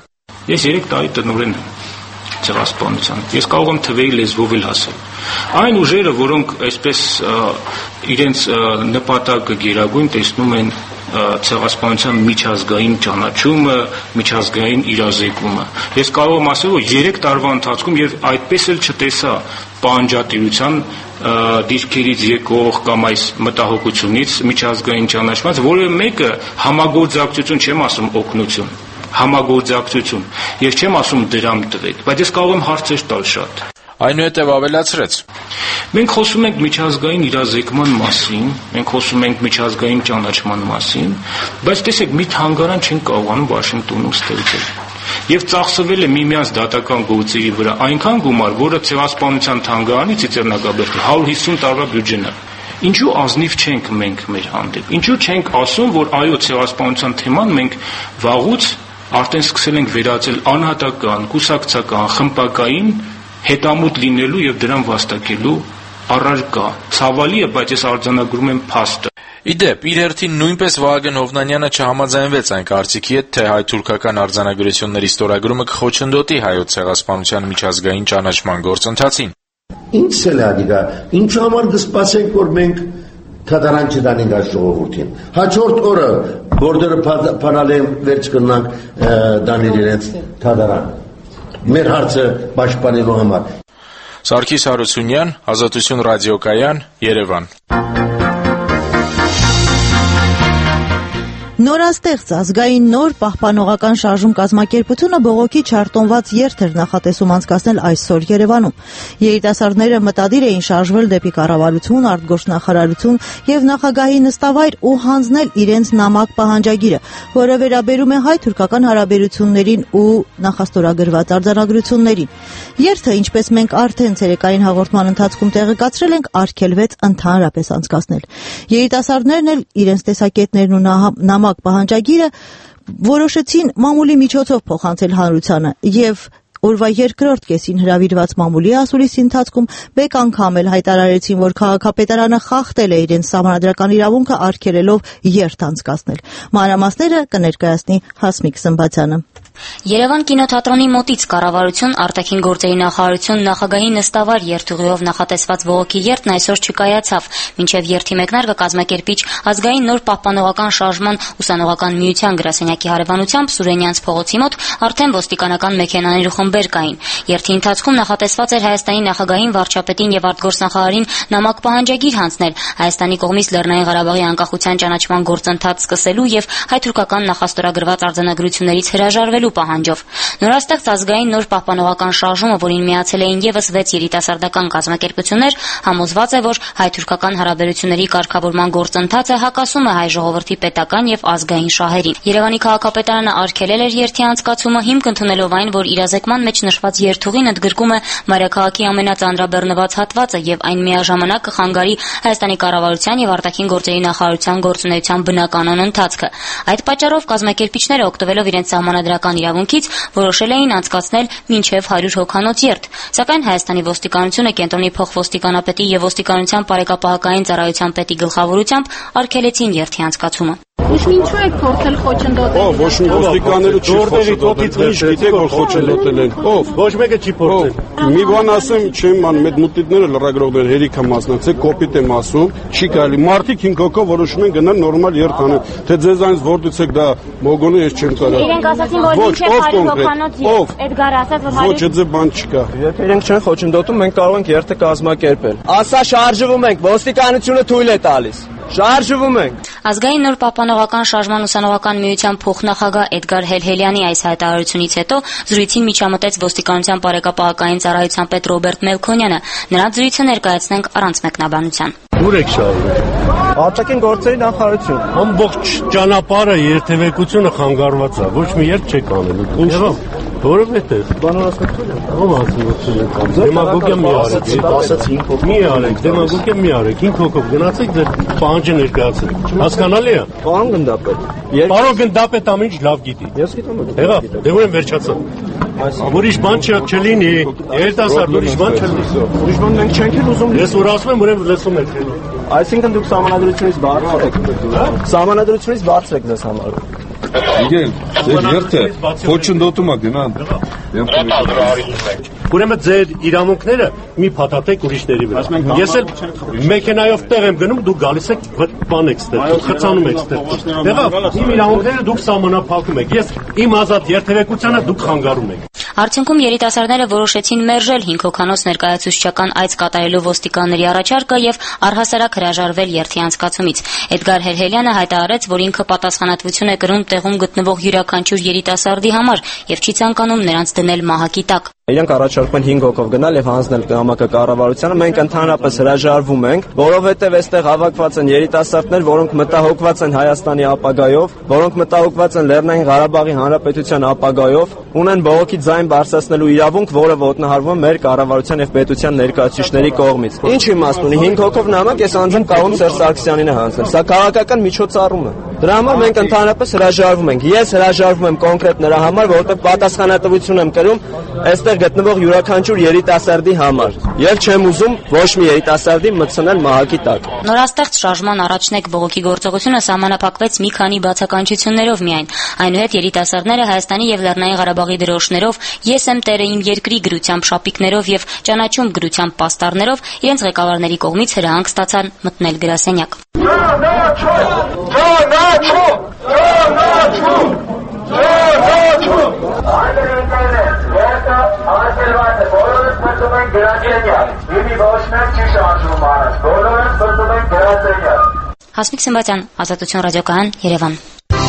Ես երեք տարի տնօրեն եմ ցեղասպանության։ Ես կարող եմ թվերի լեզվով էլ ասել։ Այն ուժերը, որոնք այսպես իրենց նպատակը գերագույն տեսնում են ցեղասպանության միջազգային ճանաչումը, միջազգային իրազեկումը։ Ես կարող եմ ասել, որ երեք տարվա ընթացքում եւ այդպես էլ չտեսա պահանջատիրության դիրքերից եկող կամ այս մտահոգությունից միջազգային ճանաչված, որը մեկը համագործակցություն, չեմ ասում օգնություն, համագործակցություն, ես չեմ ասում դրամ տվեք, բայց ես կարող եմ հարցեր տալ շատ։ Այնուհետև ավելացրեց. Մենք խոսում ենք միջազգային իրազեկման մասին, մենք խոսում ենք միջազգային ճանաչման մասին, բայց տեսեք, մի թանգարան չեն կարողանում Վաշինգտոնում ստեղծել։ Եվ ծախսվել է միմյանց դատական գործերի վրա այնքան գումար, որը ցեղասպանության թանգարանի Ծիծեռնակաբերդի հարյուր հիսուն տարվա բյուջեն է։ Ինչու ազնիվ չենք մենք մեր հանդեպ։ Ինչու չենք ասում, որ այո, ցեղասպանության թեման մենք վաղուց արդեն սկսել ենք վերածել անհատական, կուսակցական, խմբակային հետամուտ լինելու եւ դրան վաստակելու առարկա։ Ցավալի է, բայց ես արձանագրում եմ փաստը։ Իդեպ, իր հերթին նույնպես Վահագն Հովնանյանը չհամաձայնվեց այն կարծիքի հետ, թե հայ-թուրքական արձանագրությունների ստորագրումը կխոչընդոտի հայոց ցեղասպանության միջազգային ճանաչման գործընթացին։ Ինչ էլ ադիգա, ինչու համար կսպասենք, որ մենք թադարան չդանենք այս ժողովրդին։ Հաջորդ օրը բորդերը փանալեն վերջ կնանք դանել իրենց թադարան։ Մեր հարցը պաշտպանելու համար։ Սարգիս Հարությունյան, Ազատություն ռադիոկայան, Երևան։ Նորաստեղծ ազգային նոր պահպանողական շարժում կազմակերպությունը բողոքի չարտոնված երթ էր նախատեսում անցկացնել այսօր Երևանում։ Երիտասարդները մտադիր էին շարժվել դեպի կառավարություն, արտգործնախարարություն եւ նախագահի նստավայր ու հանձնել իրենց նամակ պահանջագիրը, որը վերաբերում է հայ-թուրքական հարաբերություններին ու նախաստորագրված արձանագրություններին։ Երթը, ինչպես մենք արդեն ցերեկային հաղորդման ընթացքում տեղեկացրել ենք, արգելվեց ընդհանրապես անցկացնել։ Երիտասարդներն էլ իրենց տեսակետներն ու նամակ պահանջագիրը որոշեցին մամուլի միջոցով փոխանցել հանրությանը եւ օրվա երկրորդ կեսին հրավիրված մամուլի ասուլիսի ընթացքում մեկ անգամ էլ հայտարարեցին, որ քաղաքապետարանը խախտել է իրենց սահմանադրական իրավունքը արգելելով երթ անցկացնել։ Մանրամասները կներկայացնի Հասմիկ Սմբացյանը։ Երևան կինոթատրոնի մոտից կառավարություն, արտաքին գործերի նախարարություն, նախագահի նստավայր երթուղիով նախատեսված բողոքի երթն այսօր չկայացավ, մինչև երթի մեկնարկը կազմակերպիչ ազգային նոր պահպանողական շարժման ուսանողական միության գրասենյակի հարևանությամբ Սուրենյանց փողոցի մոտ արդեն ոստիկանական մեքենաներ ու խմբեր կային։ Երթի ընթացքում նախատեսված էր Հայաստանի նախագահին, վարչապետին եւ արտգործնախարարին նամակ պահանջագիր հանձնել Հայաստանի կողմից Լեռնային Ղարաբաղի անկախության ճանաչման գործընթաց սկսելու եւ հայ-թուրքական նախաստորագրված արձանագրություններից հրաժարվելու պահանջով։ Նորաստեղծ ազգային նոր պահպանողական շարժումը, որին միացել էին եւս վեց երիտասարդական կազմակերպություններ, համոզված է, որ հայ-թուրքական հարաբերությունների կարգավորման գործընթացը հակասում է հայ ժողովրդի պետական եւ ազգային շահերին։ Երևանի քաղաքապետարանը արգելել էր երթի անցկացումը, հիմք ընդունելով այն, որ իրազեկման մեջ նշված երթուղին ընդգրկում է մայրաքաղաքի ամենածանրաբեռնված հատվածը եւ այն միաժամանակ կխանգարի Հայաստանի կառավարության եւ արտաքին գործերի նախարարության գործունեության բնականon ընթացքը։ Այդ պատճառով կազմակերպիչները օգտվելով իրենց սահմանադրական իրավունքից որոշել էին անցկացնել մինչև հարյուր հոգանոց երթ, սակայն Հայաստանի ոստիկանությունը կենտրոնի փոխոստիկանապետի եւ ոստիկանության բարեկապահական ծառայության պետի գլխավորությամբ արգելեցին երթի անցկացումը։ Ոչ ինչու եք փորձել խոչընդոտել։ Ո՞վ ոչ մի ոստիկանները չի խոչընդոտել, գիտեք որ խոչընդոտել են։ Ո՞վ։ Ոչ մեկը չի փորձել։ Մի բան ասեմ, չեմ անում, այդ մուտիտները լրագրողներ հերիքը մասնակցեք, կոպիտ եմ ասում, չի կարելի։ Մարդիկ հինգ հոգով որոշում են գնալ նորմալ երթ անեն։ Թե ձեզ այնց որտից եք դա մոգոնը ես չեմ կարող։ Իրենք ասացին, որ մինչև հարյուր հոգանոց երթ։ Էդգարը ասաց, որ հարյուր։ Ոչ, այդ բան չկա։ Եթե իրենք չեն խոչընդոտում, մենք կարող ենք երթը կազմակերպել։ Ասա շարժվում ենք, ոստիկանությունը թույլ է տալիս։ Շարժվում ենք։ Ազգային նոր պահպանողական շարժման ուսանողական միության փոխնախագահ Էդգար Հելհելյանի այս հայտարարությունից հետո զրույցին միջամտեց ոստիկանության բարեկապահական ծառայության պետ Ռոբերտ Մելքոնյանը։ Նրանց զրույցը ներկայացնենք առանց մեկնաբանության։ Ուր եք շարժվում։ Արտաքին գործերի նախարարություն։ Ամբողջ ճանապարհը երթևեկությունը խանգարված է։ Ոչ մի երթ չեք անելու։ Ինչու՞։ Որովհետև բանորասկություն է։ ո՞վ ասում է։ Դեմագոգիա մի արեք։ Ասաց հինգ հոգով։ Մի արեք, դեմագոգիա մի արեք։ հինգ հոգով գնացեք ձեր պահանջը ներկայացրեք։ Հասկանալի է։ Պարոն գնդապետ։ Պարոն գնդապետ ամեն ինչ լավ գիտի։ Ես գիտեմ։ Եղա, դե ուրեմն վերջացա։ Ուրիշ բան չլինի, երիտասարդ ուրիշ բան չլինի։ Ուրիշ բան մենք չենք էլ ուզում։ Ես որ ասում եմ, ուրեմն լսում եք։ Այսինքն դուք սահմանադրությունից բարձր եք։ Սահմանադրությունից բարձր եք ձեզ համար։ Իգեն, ձեր երթը փոչնդոտում է գնան։ Ուրեմն ձեր իրավունքները մի փաթաթեք ուրիշների վրա։ Ես էլ մեքենայով տեղ եմ գնում, դուք գալիս եք բան եք ստեղ, խցանում եք ստեղ։ Դեղավ, իմ իրավունքները դուք սահմանափակում եք։ Ես իմ ազատ երթևեկությանը դուք խանգարում եք։ Արդյունքում երիտասարդները որոշեցին մերժել հինգ հոգանոց ներկայացուցչական այց կատարելու ոստիկանների առաջարկը եւ առհասարակ հրաժարվել երթի անցկացումից։ Էդգար Հելհելյանը հայտարարեց, որ ինքը պատասխանատվություն է կրում տեղում գտնվող յուրաքանչյուր երիտասարդի համար եւ չի ցանկանում նրանց դնել մահակի տակ։ Իրանք առաջարկում են հինգ հոգով գնալ եւ հանձնել կամակը կառավարությանը, մենք ընդհանրապես հրաժարվում ենք, որովհետեւ այստեղ հավաքված են երիտասարդներ, որոնք մտահոգված են Հայաստանի ապագայով, որոնք մտահոգված են Լեռնային Ղարաբաղի Հանրապետության ապագայով, ունեն բողոքի ձայն բարձրացնելու իրավունք, որը ոտնահարվում է մեր կառավարության եւ պետության ներկայացուցիչների կողմից։ Ինչ իմաստ ունի հինգ հոգով նամակ, ես անձամբ կարող եմ Սերժ Սարգսյանին հանձնել։ Սա քաղաքական միջոցառում է։ Դրա համար մենք ընդհանրապես հրաժարվում ենք։ Ես հրաժարվում եմ կոնկրետ նրա համար, որովհետեւ պատասխանատվություն եմ կրում այստեղ գտնվող յուրաքանչյուր երիտասարդի համար եւ չեմ ուզում ոչ մի երիտասարդի մտցնել մահակի տակ։ Նորաստեղծ շարժման առաջնեկ բողոքի գործողությունը սահմանափակվեց մի քանի բացականչություններով միայն։ Այնուհետ երիտասարդները Հայաստանի եւ Լեռնային Ղարաբաղի դրոշներով, ես եմ տերը իմ երկրի գրությամբ շապիկներով եւ ճանաչում գրությամբ պաստառներով իրենց ղեկավարների կողմից հրահանգ ստացան մտնել գրասենյակ։ Հասմիկ Սմբատյան, Ազատություն ռադիոկայան, Երևան։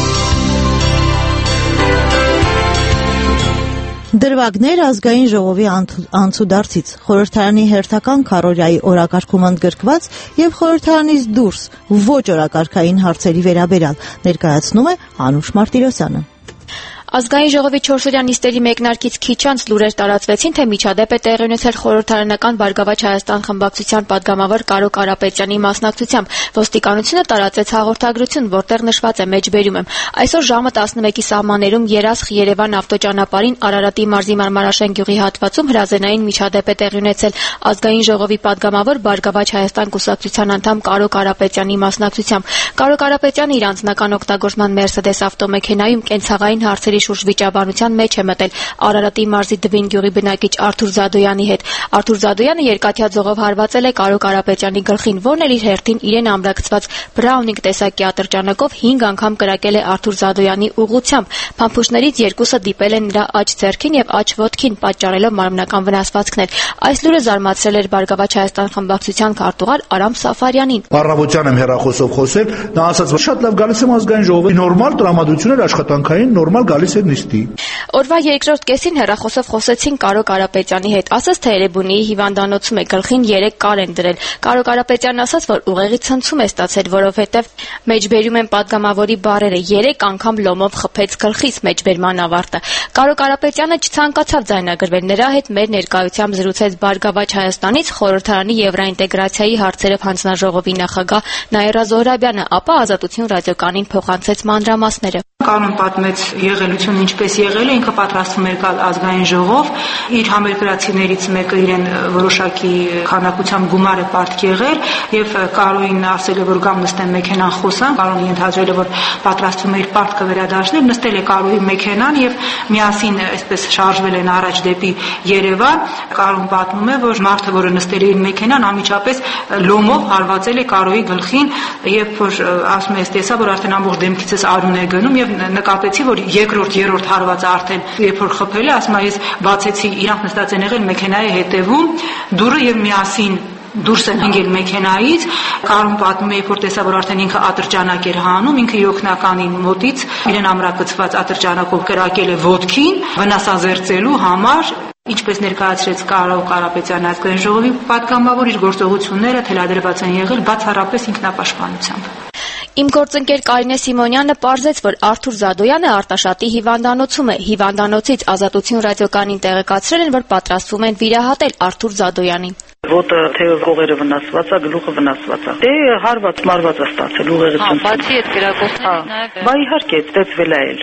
Դրվագներ ազգային ժողովի անցուդարձից, խորհրդարանի հերթական քարոզիայի օրակարգում ընդգրկված եւ խորհրդարանից դուրս ոչ օրակարգային հարցերի վերաբերյալ ներկայացնում է Անուշ Մարտիրոսյանը։ Ազգային ժողովի չորսօրյա նիստերի մեկնարկից քիչ անց լուրեր տարածվեցին, թե միջադեպ է տեղի ունեցել խորհրդարանական Բարգավաճ Հայաստան խմբակցության падգամավոր Կարո Կարապետյանի մասնակցությամբ։ Ոստիկանությունը տարածեց հաղորդագրություն, որտեղ նշված է մեջբերում եմ. այսօր ժամը տասնմեկի սահմաններում Երասխ-Երևան ավտոճանապարհին Արարատի մարզի Մարմարաշեն գյուղի հատվածում հրազենային միջադեպ է տեղի ունեցել ազգային ժողովի падգամավոր Բարգավաճ Հայաստան կուսակցության անդամ Կարո Կարապետյանի մասնակցությամբ։ Կարո Կարապետյանը իր անձնական օգտագործման Mercedes ավտոմեքենայում կենցաղային հարցերի շուրջ վիճաբանության մեջ է մտել Արարատի մարզի Դվին գյուղի բնակիչ Արթուր Զադոյանի հետ։ Արթուր Զադոյանը երկաթյա ձողով հարվածել է Կարո Կարապետյանի գլխին, որն էլ իր հերթին իրեն ամրակցված Բրաունինգ տեսակի ատրճանակով հինգ անգամ կրակել է Արթուր Զադոյանի ուղղությամբ։ Փամփուշտներից երկուսը դիպել են նրա աջ ձեռքին եւ աջ ոտքին, պատճառելով մարմնական վնասվածքներ։ Այս լուրը զարմացրել էր Բարգավաճ Հայաստան խմբակցության քարտուղար Արամ Սաֆարյանին։ Առավոտյան եմ հեռախոսով խոսել, նա ասաց, որ շատ լավ գալիս եմ ազգային ժողովի, նորմալ տրամադրություններ աշխատանքային, նորմալ գալիս է նիստի։ Օրվա երկրորդ կեսին հեռախոսով խոսեցին Կարո Կարապետյանի հետ, ասաց, թե Էրեբունիի հիվանդանոցում է, գլխին երեք կար են դրել։ Կարո Կարապետյանն ասաց, որ ուղեղի ցնցում է ստացել, որովհետև մեջբերում են падգամավորի բառերը, երեք անգամ լոմով խփեց գլխից մեջբերման ավարտը։ Կարո Կարապետյանը չցանկացավ ձայնագրվել, նրա հետ մեր ներկայությամբ զրուցեց Բարգավաճ Հայաստանից խորհրդարանի եվրոինտեգրացիայի հարցերով հանձնաժողովի նախագահ Նաիրա Զոհրաբյանը, ապա Ազատություն ռադիոկայանին փոխանցեց մանրամասները։ Կանոն պատմեց եղելությունը ինչպես եղել է, ինքը պատրաստվում էր գալ ազգային ժողով, իր համերկրացիներից մեկը իրեն որոշակի քանակությամբ գումար է պարտքեղել եւ Կարոին ասել է, որ գամ նստեմ մեքենան խոսան, Կարոն ենթադրել է, որ պատրաստվում է իր պարտքը վերադարձնել, նստել է Կարոյի մեքենան եւ միասին այսպես շարժվել են առաջ դեպի Երևան։ Կարոն պատմում է, որ մարդը, որը նստել է իր մեքենան, անմիջապես լոմով հարվածել է Կարոյի գլխին, երբ որ ասում է, տեսա, որ արդեն ամբողջ դեմքիցս արյուն է գնում եւ նկատեցի, որ երկրորդ, երրորդ հարվածը արդեն երբ որ խփել է, ասում է, ես բացեցի, իրանք նստած են եղել մեքենայի հետևում, դուռը եւ միասին դուրս են ընկել մեքենայից։ Կարոն պատմում է, երբ որ տեսա, որ արդեն ինքը ատրճանակ էր հանում, ինքը օգնականին մոտից իրեն ամրակցված ատրճանակով կրակել է ոտքին, վնասազերծելու համար։ Ինչպես ներկայացրեց Կարո Կարապետյանը ազգային ժողովի падգամավոր, իր գործողությունները թելադրված են եղել բացառապես ինքնապաշտպանությամբ։ Իմ գործընկեր Կարինե Սիմոնյանը պարզեց, որ Արթուր Զադոյանը Արտաշատի հիվանդանոցում է։ Հիվանդանոցից Ազատություն ռադիոկայանին տեղեկացրել են, որ պատրաստվում են վիրահատել Արթուր Զադոյանին։ Ոտը թե կողերը վնասված է, գլուխը վնասված է։ Դե հարված մարված է ստացել ուղեղի ցնցում։ Հա, բացի այդ գրակոծներից նաև։ Բա իհարկե, ստացվել է էլ։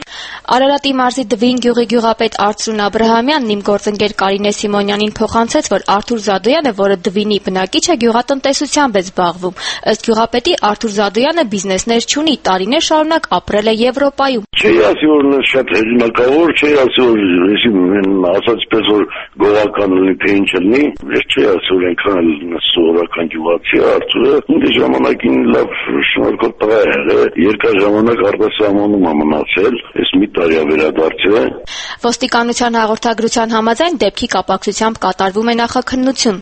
Արարատի մարզի Դվին գյուղի գյուղապետ Արծրուն Աբրահամյանն իմ գործընկեր Կարինե Սիմոնյանին փոխանցեց, որ Արթուր Զադոյանը, որը Դվինի բնակիչ է, գյուղատնտեսությամբ է զբաղվում։ Ըստ գյուղապետի Արթուր Զադոյանը բիզնեսներ չունի, տարիներ շարունակ ապրել է Եվրոպայում։ Չի ասի որ շատ հերինակավոր, չի ասի որ ասած պես որ գողական լինի թե ինչ լինի, ես չի ասի որ այնքան սովորական գյուղացի Արթուրը, ինձ ժամանակին լավ շնորհքով տղա է, երկար ժամանակ արտասահմանում է մնացել, ես մի տարի է վերադարձել է։ Ոստիկանության հաղորդագրության համաձայն դեպքի կապակցությամբ կատարվում է նախաքննություն։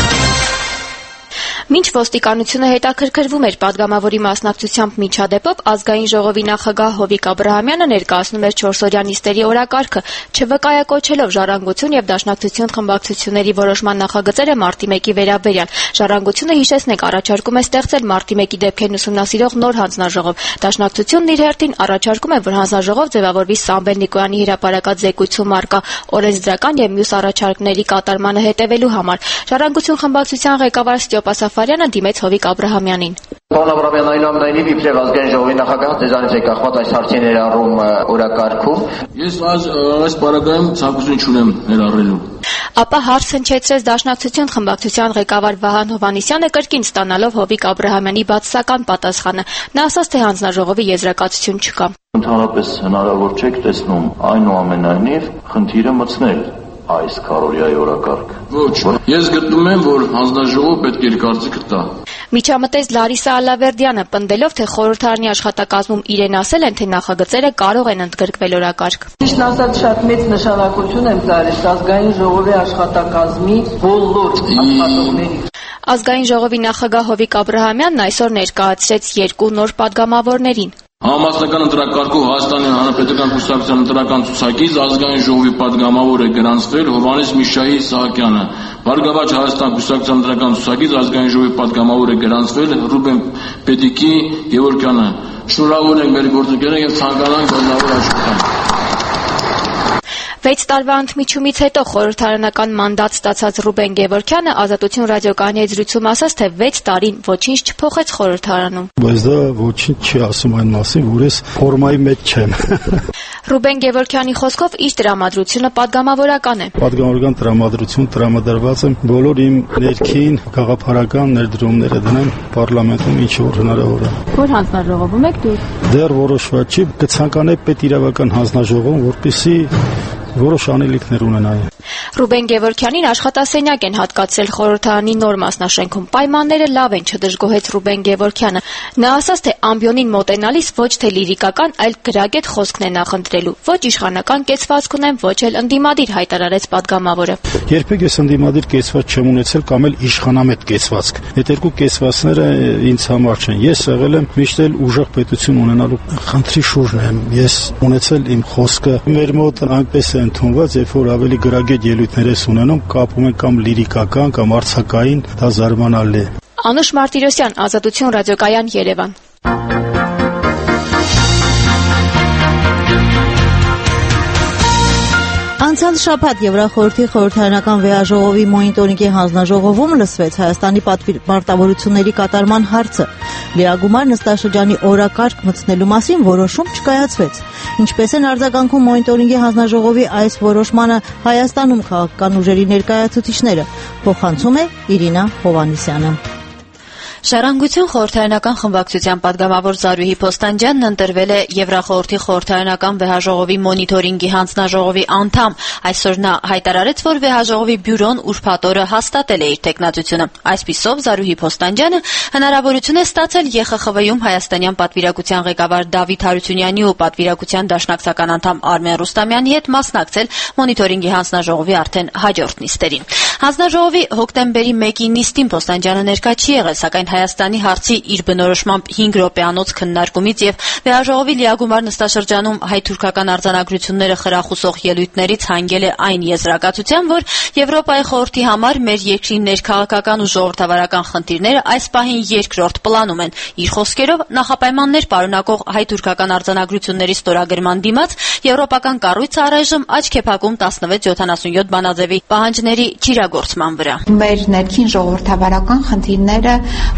Մինչ ոստիկանությունը հետաքրքրվում էր պատգամավորի մասնակցությամբ միջադեպով, ազգային ժողովի նախագահ Հովիկ Աբրահամյանը ներկայացնում էր չորսօրյա նիստերի օրակարգը, չվկայակոչելով ժառանգություն եւ դաշնակցություն խմբակցությունների որոշման նախագծերը մարտի մեկի վերաբերյալ։ Ժառանգությունը, հիշեցնենք, առաջարկում է ստեղծել մարտի մեկի դեպքերն ուսումնասիրող նոր հանձնաժողով։ Դաշնակցությունն իր հերթին առաջարկում է, որ հանձնաժողով ձևավորվի Սամվել Նիկոյանի հրապարակած զեկույցում առկա օրենսդրական եւ մյուս առաջարկների կատարմանը հետևելու համար։ Ժառանգություն խմբակցության ղեկավար Ստյոպ Ասաֆարյանը դիմեց Հովիկ Աբրահամյանին։ Պարոն Աբրահամյան, այնուամենայնիվ իբրև ազգային ժողովի նախագահ դեզանից է կախված այս հարցի ներառում օրակարգում։ Ես այս այս պարագայում ցանկություն չունեմ ներառելու։ Ապա հարց հնչեցրեց Դաշնակցություն խմբակցության ղեկավար Վահան Հովհաննիսյանը, կրկին ստանալով Հովիկ Աբրահամյանի բացասական պատասխանը։ Նա ասաց, թե հանձնաժողովի եզրակացություն չկա։ Ընդհանրապես հնարավոր չէ տեսնում այնուամենայնիվ խնդիրը մտցնել այս քարորիայի օրակարգ։ Ոչ, ես գտնում եմ, որ հանձնաժողովը պետք է իր կարծիքը տա։ Միջամտեց Լարիսա Ալավերդյանը, պնդելով, թե խորհրդարանի աշխատակազմում իրեն ասել են, թե նախագծերը կարող են ընդգրկվել օրակարգ։ Ճիշտն ասած, շատ մեծ նշանակություն եմ ծարել ազգային ժողովի աշխատակազմի բոլոր աշխատողների։ Ազգային ժողովի նախագահ Հովիկ Աբրահամյանն այսօր ներկայացրեց երկու նոր պատգամավորներին։ Համամասնական ընտրակարգով Հայաստանի Հանրապետական Կուսակցության ընտրական ցուցակից ազգային ժողովի պատգամավոր է գրանցվել Հովհաննես Միշայի Սահակյանը։ Բարգավաճ Հայաստան Կուսակցության ընտրական ցուցակից ազգային ժողովի պատգամավոր է գրանցվել Ռուբեն Պետիկի Գևորգյանը։ Շնորհավոր ենք մեր գործընկերներին եւ ցանկանանք գտնավոր աշխատանք։ վեց տարվա ընդմիջումից հետո խորհրդարանական մանդատ ստացած Ռուբեն Գևորգյանը Ազատություն ռադիոկայանի հետ զրույցում ասաց, թե վեց տարին ոչինչ չփոխեց խորհրդարանում։ Բայց դա ոչինչ չի ասում այն մասին, որ ես ֆորմայի մեջ չեմ։ Ռուբեն Գևորգյանի խոսքով իր տրամադրությունը պատգամավորական է։ Պատգամավորական տրամադրություն տրամադրված եմ բոլոր իմ ներքին գաղափարական ներդրումները դնեմ պարլամենտում ինչ որ հնարավոր է։ Որ հանձնաժողովում եք դուք։ Դեռ որոշված չի, կցանկանայի պետիրավական հանձնաժողովում, որպեսզի որոշ անելիքներ ունենային։ Ռուբեն Գևորգյանին աշխատասենյակ են հատկացրել խորհրդարանի նոր մասնաշենքում։ Պայմանները լավ են, չդժգոհեց Ռուբեն Գևորգյանը։ Նա ասաց, թե ամբիոնին մոտենալիս ոչ թե լիրիկական, այլ գրագետ խոսքն է նախընտրելու։ Ոչ իշխանական կեցվածք ունեմ, ոչ էլ ընդդիմադիր, հայտարարեց պատգամավորը։ Երբեք ես ընդդիմադիր կեցված չեմ ունեցել կամ էլ իշխանամետ կեցվածք։ Այդ երկու կեցվածքները ինձ համար չեն։ Ես եղել եմ միշտ էլ ուժեղ պետություն ունենալու խնդրի շուրջն եմ։ Ես ունեցել իմ խոսքը մեր մոտ այնպես է ընդունված, երբ որ ավելի գրագետ ելույթներ ես ունենում, կապում են կամ լիրիկական կամ արձակային, դա զարմանալի է։ Անուշ Մարտիրոսյան, Ազատություն ռադիոկայան, Երևան։ Անցյալ շաբաթ Եվրախորհրդի խորհրդարանական վեհաժողովի մոնիտորինգի հանձնաժողովում լսվեց Հայաստանի պարտավորությունների կատարման հարցը։ Լիագումար նստաշրջանի օրակարգ մտցնելու մասին որոշում չկայացվեց։ Ինչպես են արձագանքում մոնիտորինգի հանձնաժողովի այս որոշմանը Հայաստանում քաղաքական ուժերի ներկայացուցիչները, փոխանցում է Իրինա Հովհաննիսյանը։ Ժառանգություն խորհրդարանական խմբակցության պատգամավոր Զարուհի Փոստանջյանն ընտրվել է Եվրախորհրդի խորհրդարանական վեհաժողովի մոնիտորինգի հանձնաժողովի անդամ։ Այսօր նա հայտարարեց, որ վեհաժողովի բյուրոն ուրբաթ օրը հաստատել է իր տեխնատությունը։ Այսպիսով Զարուհի Փոստանջյանը հնարավորություն է ստացել Ե Խ Խ V-ում հայաստանյան պատվիրակության ղեկավար Դավիթ Հարությունյանի ու պատվիրակության դաշնակցական անդամ Արմեն Ռուստամյանի հետ մասնակցել մոնիտորինգի հանձնաժողովի արդեն հաջորդ նիստերին։ Հանձնաժողովի հոկտեմբերի մեկի նիստին Փոստանջյանը ներկա չի եղել, սակայն Հայաստանի հարցի իր բնորոշմամբ հինգ րոպեանոց քննարկումից եւ վեհաժողովի լիագումար նստաշրջանում հայ-թուրքական արձանագրությունները խրախուսող ելույթներից հանգել է այն եզրակացության, որ Եվրոպայի խորհրդի համար մեր երկրի ներքաղաքական ու ժողովրդավարական խնդիրները այս պահին երկրորդ պլանում են։ Իր խոսքերով նախապայմաններ պարունակող հայ-թուրքական արձանագրությունների ստորագրման դիմաց եվրոպական կառույցը առայժմ աչք է փակում տասնվեց յոթանասունյոթ բանաձևի պահանջների չիրագործման վրա։ Մեր ներքին ժողովրդավարական խնդիրները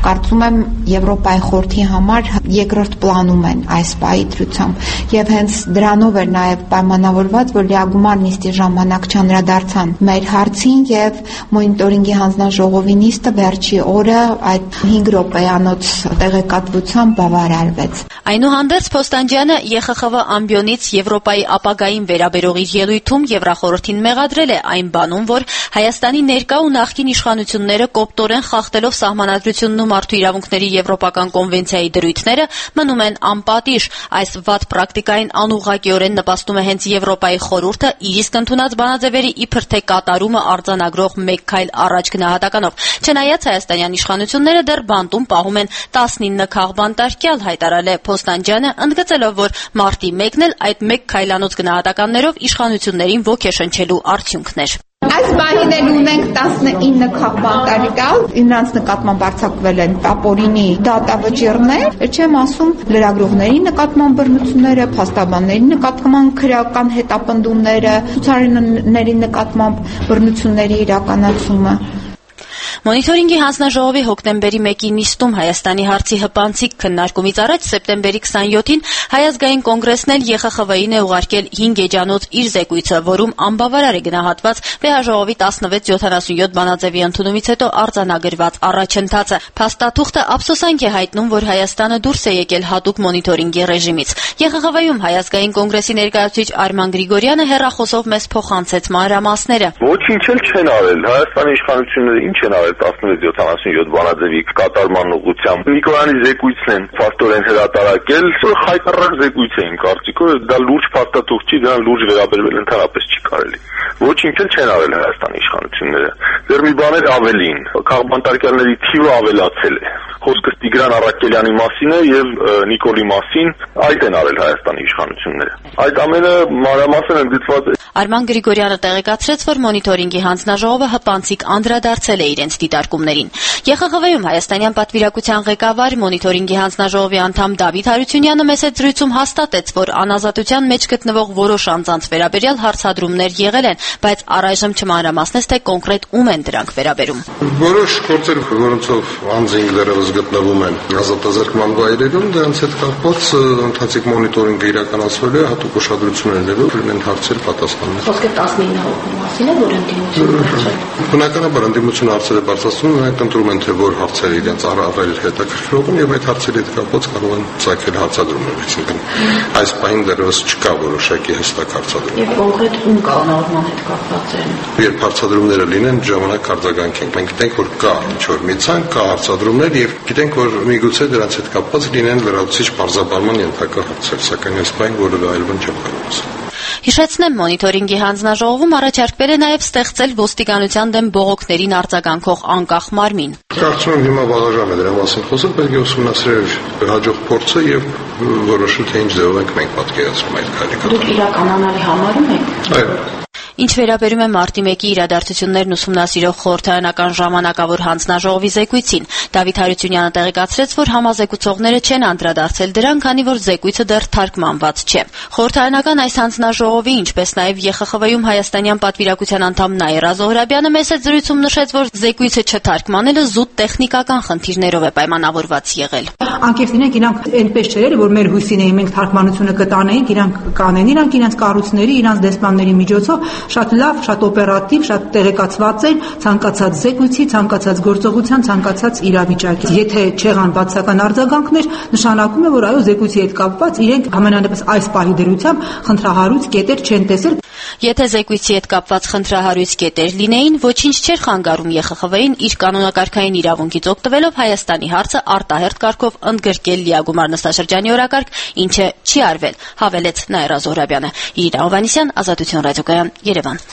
Կարծում եմ Եվրոպայի խորհրդի համար երկրորդ պլանում են այս պահի դրությամբ եւ հենց դրանով էր նաեւ պայմանավորված, որ լիագումար նիստի ժամանակ չանդրադարձան մեր հարցին եւ մոնիտորինգի հանձնաժողովի նիստը վերջի օրը այդ հինգ րոպեանոց տեղեկատվությամբ բավարարվեց։ Այնուհանդերձ Փոստանջյանը Ե Խ Խ V ամբիոնից Եվրոպայի ապագային վերաբերող իր ելույթում Եվրախորհրդին մեղադրել է այն բանում, որ Հայաստանի ներկա ու նախկին իշխանությունները կոպտորեն խախտելով Սահմանադրությունն ու Մարդու իրավունքների Եվրոպական կոնվենցիայի դրույթները մնում են անպատիժ։ Այս վատ պրակտիկային անուղղակիորեն նպաստում է հենց Եվրոպայի խորհուրդը իր իսկ ընդունած բանաձևերի իբր թե կատարումը արձանագրող մեկ քայլ առաջ գնահատականով։ Չնայած հայաստանյան իշխանությունները դեռ բանտում պահում են տասնինը քաղբանտարկյալ, հայտարարել է Փոստանջյանը, ընդգծելով, որ մարտի մեկն էլ այդ մեկ քայլանոց գնահատականներով իշխանություններին ոգեշնչելու արդյունքներ։ Այս պահին էլ ունենք տասնինը քաղբանտարկյալ, նրանց նկատմամբ արձակվել են ապօրինի դատավճիռներ, չեմ ասում լրագրողների նկատմամբ բռնությունները, փաստաբանների նկատմամբ քրեական հետապնդումները, ցուցարարների նկատմամբ բռնությունների իրականացումը։ Մոնիտորինգի հանձնաժողովի հոկտեմբերի մեկի նիստում Հայաստանի հարցի հպանցիկ քննարկումից առաջ սեպտեմբերի քսաներկուին Հայ ազգային կոնգրեսն էլ Ե Խ Խ V-ին է ուղարկել հինգ էջանոց իր զեկույցը, որում անբավարար է գնահատված վեհաժողովի տասնվեց յոթանասունյոթ բանաձևի ընդունումից հետո արձանագրված առաջընթացը։ Փաստաթուղթը ափսոսանք է հայտնում, որ Հայաստանը դուրս է եկել հատուկ մոնիտորինգի ռեժիմից։ Ե Խ Խ V-ում Հայ ազգային կոնգրեսի ներկայացուցիչ Արման Գրիգորյանը հեռախոսով մեզ փոխանցեց մանրամասները։ Ոչինչ էլ չեն արել, Հայաստանի իշխանությունները ինչ են արել տասնվեց յոթանասունյոթ բանաձևի կատարման ուղղությամբ։ Նիկոյանի զեկույցն են ֆակտորեն հրատարակել, խայտառակ զեկույց է իմ կարծիքով, դա լուրջ փաստաթուղթ չի, դրան լուրջ վերաբերվել ընդհանրապես չի կարելի։ Ոչինչ էլ չեն արել Հայաստանի իշխանությունները։ Դեռ մի բան էլ ավելին, քաղբանտարկյալների թիվը ավելացել է։ Խոսքը Տիգրան Առաքելյանի մասին է եւ Նիկոլի մասին, այդ են արել Հայաստանի իշխանությունները։ Այդ ամենը մանրամասն ընդգծված է։ Արման Գրիգորյանը տեղեկացրեց, որ մոնիտորինգի հանձնաժողովը հպանցիկ անդրադարձել է իրենց դիտարկումներին։ Ե Խ Խ V-ում հայաստանյան պատվիրակության ղեկավար մոնիտորինգի հանձնաժողովի անդամ Դավիթ Հարությունյանը մեծ զրույցում հաստատեց, որ անազատության մեջ գտնվող որոշ անձանց վերաբերյալ հարցադրումներ եղել են, բայց առայժմ չմանրամասնեց, թե կոնկրետ ում են դրանք վերաբերում։ Որոշ գործեր, որոնցով անձինք դեռևս գտնվում են ազատազրկման վայրերում, դրանց հետ կապված ընթացիկ մոնիտորինգը իրականացվել է հատուկ ուշադրություններով, ունեն հարցեր պատասխաններ։ Խոսքը տասնինը հոգու մասին է, որ ընդդիմություն հարցեր։ Բնականաբար ընդդիմությունը հարցեր է բարձրացնում, նրանք ընտրում են, թե որ հարցերը իրենց առավել հետաքրքրող են եւ այդ հարցերի հետ կապված կարող են ցակել հարցադրումներ, այսինքն այս պահին դեռևս չկա որոշակի հստակ հարցադրում։ Եվ կոնկրետ ում կանոնավորման հետ կապված են։ Երբ հարցադրումները լինեն, ժամանակ արձագանքենք։ Մենք գիտենք, որ կա ինչ-որ մի ցանկ, կա հարցադրումներ եւ գիտենք, որ միգուցե դրանց հետ կապված լինեն լրացուցիչ բարձրաբարման ենթակա հարցեր, սակայն այս պահին որևէ այլ բան չեմ կարող ասել։ Հիշեցնեմ, մոնիտորինգի հանձնաժողովում առաջարկվել է նաև ստեղծել ոստիկանության դեմ բողոքներին արձագանքող անկախ մարմին։ Կարծում եմ հիմա բաղաժամ է դրա մասին խոսել, պետք է ուսումնասիրել հաջող փորձը եւ որոշել, թե ինչ ձևով ենք մենք պատկերացնում այդ քայլը։ Դուք իրականանալի համարում եք։ Այո։ Ինչ վերաբերում է մարտի մեկի իրադարձություններն ուսումնասիրող խորհրդարանական ժամանակավոր հանձնաժողովի զեկույցին, Դավիթ Հարությունյանը տեղեկացրեց, որ համազեկուցողները չեն անդրադարձել դրան, քանի որ զեկույցը դեռ թարգմանված չէ։ Խորհրդարանական այս հանձնաժողովի, ինչպես նաև Ե Խ Խ V-ում հայաստանյան պատվիրակության անդամ Նաիրա Զոհրաբյանը մեծ զրույցում նշեց, որ զեկույցը չթարգմանելը զուտ տեխնիկական խնդիրներով է պայմանավորված եղել։ Անկեղծ լինենք, իրանք այնպես չէր, որ մեր հույսին էին մենք թարգմանությունը կտանեինք, իրանք կանեն, իրանք իրենց կառույցների, իրենց դեսպանների միջոցով շատ լավ, շատ օպերատիվ, շատ տեղեկացված են ցանկացած զեկույցի, ցանկացած գործողության, ցանկացած իրավիճակի։ Եթե չեղան բացական արձագանքներ, նշանակում է, որ այո, զեկույցի հետ կապված իրենք ամենանեպս այս պահի դրությամբ խնդրահարույց կետեր չեն տեսել։ Եթե զեկույցի հետ կապված խնդրահարույց կետեր լինեին, ոչինչ չէր խանգարում Ե Խ Խ V-ին իր կանոնակարգային իրավունքից օգտվելով Հայաստանի հարցը արտահերթ կարգով ընդգրկել լիագումար նստաշրջանի օրակարգ, ինչը չի արվել, հավելեց Նաիրա Զոհրաբյանը։ Իրինա Հովհաննիսյան, Ազատություն ռադիոկայան, Երևան։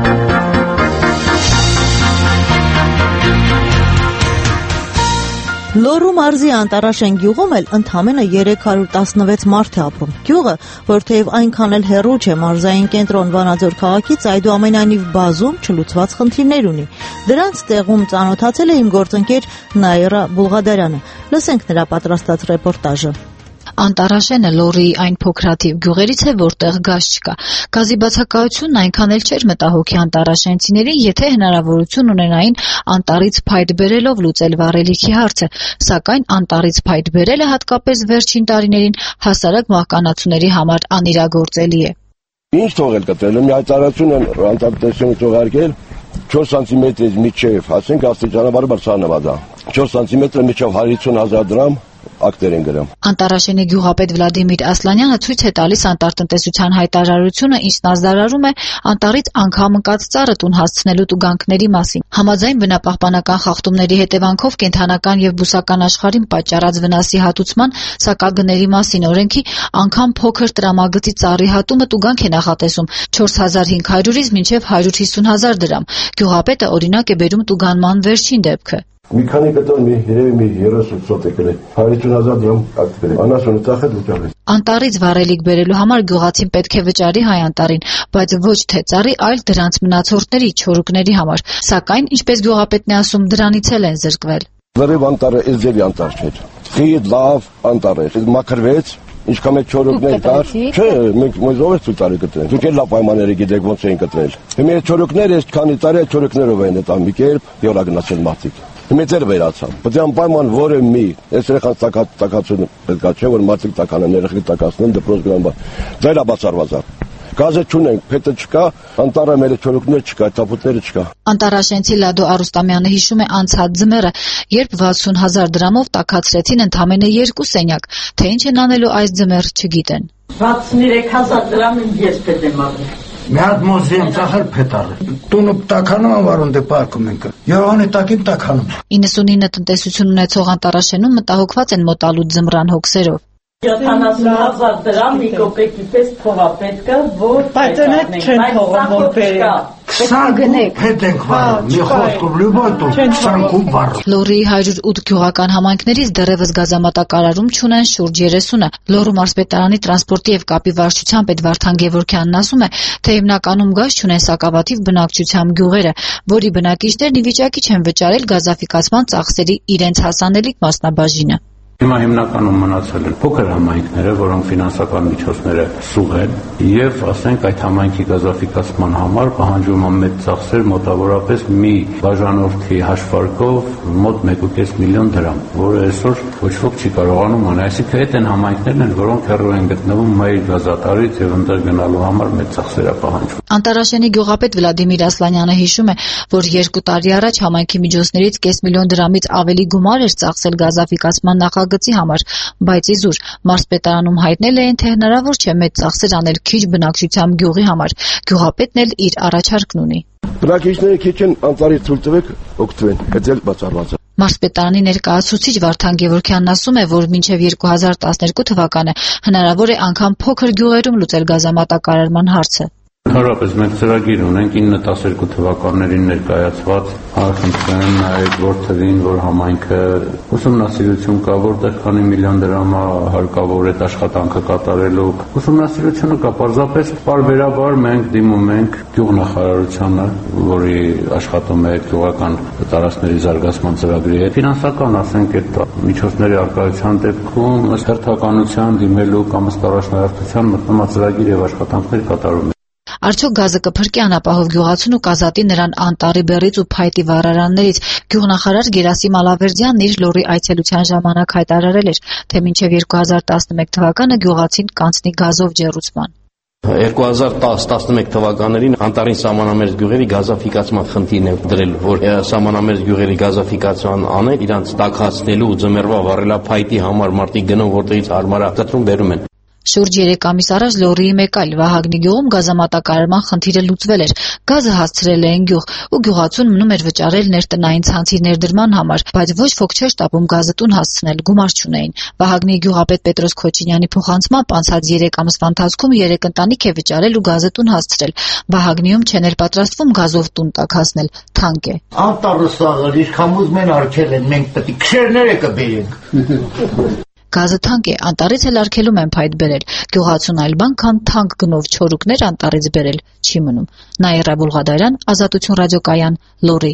Լոռու մարզի Անտարաշեն գյուղում էլ ընդամենը երեք հարյուր տասնվեց մարդ է ապրում։ Գյուղը, որ թեև այնքան էլ հեռու չէ մարզային կենտրոն Վանաձոր քաղաքից, այդուամենայնիվ բազում չլուծված խնդիրներ ունի։ Դրանց տեղում ծանոթացել է իմ գործընկեր Նաիրա Բուլղադարյանը։ Լսենք նրա պատրաստած ռեպորտաժը։ Անտարաշենը Լոռիի այն փոքրաթիվ գյուղերից է, որտեղ գազ չկա։ Գազի բացակայությունն այնքան էլ չէր մտահոգի անտարաշենցիներին, եթե հնարավորություն ունենային անտառից փայտ բերելով լուծել վառելիքի հարցը, սակայն անտառից փայտ բերելը հատկապես վերջին տարիներին հասարակ մահկանացուների համար անիրագործելի է։ Ինչ թողել կտրել, մի հայտարարություն են անտարտեսյունից ուղարկել չորս սանտիմետրից միջև, ասենք աստիճանաբար բարձրանալու է։ չորս սանտիմետրը միջև հարյուրություն հազար դրամ ակտեր են գրում։ Անտարաշենի գյուղապետ Վլադիմիր Ասլանյանը ցույց է տալիս անտառտնտեսության հայտարարությունը, ինչն ազդարարում է անտառից անգամ ընկած ծառը տուն հասցնելու տուգանքների մասին։ Համաձայն բնապահպանական խախտումների հետևանքով կենդանական եւ բուսական աշխարհին պատճառած վնասի հատուցման սակագների մասին օրենքի անգամ փոքր տրամագծի ծառի հատումը տուգանք է նախատեսում չորս հազար հինգ հարյուրից մինչև հարյուր հիսուն հազար դրամ։ Գյուղապետը օրինակ է բերում տուգանման վերջին դեպքը։ Մի քանի կտոր մի երևի մի երեսուն սոտ է կրել, հարյուրություն հազար դրամ ակտվել է, անասունը ծախել վճարել։ Անտառից վառելիք բերելու համար գյուղացին պետք է վճարի հայ անտառին, բայց ոչ թե ծառի, այլ դրանց մնացորդների, չորուկների համար, սակայն, ինչպես գյուղապետն է ասում, դրանից էլ են զրկվել։ Լրիվ անտառը այս ձևի անտառ չէր, խիտ լավ անտառ էր, մաքրվեց, ինչքան մեծ չորուկներ կար, չէ, մենք մեզ ով է ցույց տալի կտրել, դուք էլ լավ պայմանները գիտեք ոնց էին կտրել։ Հիմա այս չորուկները, այս քանի տարի չորուկներով են տան մի կերպ, յորա գնացել մարդիկ։ Մեծեր վերացան, բայց անպայման որը մի, այս երեխան տակացությունը պետք է չէ, որ մարդիկ տականը երեխի տակացնեն դպրոց գնան, վերաբացառված է։ Գազը չունենք, փետը չկա, անտառը մեր չորուկներ չկա, թափուտները չկա։ Անտարաշենցի Լադո Արուստամյանը հիշում է անցած ձմեռը, երբ վաթսուն հազար դրամով տաքացրեցին ընդամենը երկու սենյակ, թե ինչ են անելու այս ձմեռ չգիտեն։ վաթսուներեք հազար դրամին ես պետք եմ առնել։ Մի հատ մոզի եմ ծախել փետարը։ Տունը տականում եմ վարուն դե պարկում ենք։ Երևանի տակին տականում։ իննսունինը տնտեսություն ունեցող Անտարաշենում մտահոգված են մոտալուտ ձմռան հոգսերով։ յոթանասուն հազար դրամ մի կոպեկի պես փող է պետք, որ բայց այդ չեն թողում որ բերեն։ քսան հետ ենք վարում, մի խոսքով լյուբոյտով քսան վար։ Լոռիի հարյուր ութ գյուղական համայնքներից դեռևս գազամատակարարում չունեն շուրջ երեսունը։ Լոռու մարզպետարանի տրանսպորտի եւ կապի վարչության պետ Վարդան Գևորգյանն ասում է, թե հիմնականում գազ չունեն սակավաթիվ բնակչությամբ գյուղերը, որի բնակիչներն ի վիճակի չեն վճարել գազաֆիկացման ծախսերի իրենց հասանելիք մասնաբաժինը։ Հիմա հիմնականում մնացել են փոքր համայնքները, որոնք ֆինանսական միջոցները սուղ են, եւ ասենք այդ համայնքի գազաֆիկացման համար պահանջում են մեծ ծախսեր, մոտավորապես մի բաժանորդի հաշվարկով մոտ մեկ ու կես միլիոն դրամ, որը այսօր ոչ ոք չի կարողանում անել։ Այսինքն այդ են համայնքներն են, որոնք հեռու են գտնվում մայր գազատարից եւ ընդեր գնալու համար մեծ ծախսեր է պահանջվում։ Անտարաշենի գյուղապետ Վլադիմիր Ասլանյանը հիշում է, որ երկու տարի առաջ համայնքի միջոցներից կես միլիոն դրամից ավելի գումար էր ծախսել գազաֆիկացման նախագծի համար, բայց իզուր մարզպետարանում հայտնել էին, թե հնարավոր չէ մեծ ծախսեր անել քիչ բնակչությամբ գյուղի համար։ Գյուղապետն էլ իր առաջարկն ունի։ Բնակիչները քիչ են անտառից ցույց տվեք, օգտվեն, այդ էլ բացառված է։ Մարզպետարանի ներկայացուցիչ Վարդան Գևորգյանն ասում է, որ մինչև երկու հազար տասներկու թվականը հնարավոր է անգամ փոքր գյուղերում լուծել գազամատակարարման հարցը։ Ընդհանրապես մենք ծրագիր ունենք ինը տասներկու թվականներին ներկայացված, խնդրեմ նայեք որ թվին, որ համայնքը ուսումնասիրություն կա, որտեղ քանի միլիոն դրամ հարկավոր է աշխատանքը կատարելու։ Ուսումնասիրությունը կա, պարզապես պարբերաբար մենք դիմում ենք գյուղնախարարությանը, որի աշխատում է գյուղական տարածքների զարգացման ծրագրի հետ։ Ֆինանսական, ասենք, այդ միջոցների արկայության դեպքում հերթականության դիմելու կամ ըստ առաջնահերթության մտնումա ծրագիր եւ աշխատանքներ կատարում։ Արդյոք գազը կփրկի անապահով գյուղացուն ու կազատի նրան անտառի բեռից ու փայտի վառարաններից։ Գյուղնախարար Գերասիմ Ալավերդյանն իր Լոռի այցելության ժամանակ հայտարարել էր, թե մինչև երկու հազար տասնմեկ թվականը գյուղացին կանցնի գազով ջեռուցման։ երկու հազար տասը տասնմեկ թվականներին անտառին սահմանամերձ գյուղերի գազաֆիկացման խնդիրն է դրել, որ սահմանամերձ գյուղերի գազաֆիկացիան անել, իրանց տաքացնելու ու ձմեռվա վառելափայտի համար մարդիկ գնում որտեղից հարմար է կտրում բերում են։ Շուրջ երեք ամիս առաջ Լոռիի մեկ այլ Վահագնի գյուղում գազամատակարարման խնդիրը լուծվել էր։ Գազը հասցրել էին գյուղ ու գյուղացուն մնում էր վճարել ներտնային ցանցի ներդրման համար, բայց ոչ ոք չէր տապում գազը տուն հասցնել, գումար չունեին։ Վահագնի գյուղապետ Պետրոս Քոչինյանի փոխանցմամբ անցած երեք ամսվա ընթացքում երեք ընտանիք է վճարել ու գազը տուն հասցրել։ Վահագնիում չեն էլ պատրաստվում գազով տուն տակ հասնել, թանկ է։ Անտառը սաղը ինչքան ուզում են արգել են, մենք պետք է քշերները կբերենք։ Գազը թանկ է, անտառից էլ արգելում են փայտ բերել։ Գյուղացուն այլ բան, քան թանկ գնով չորուկներ անտառից բերել չի մնում։ Նաիրա Բուլղադարյան, Ազատություն ռադիոկայան, Լոռի։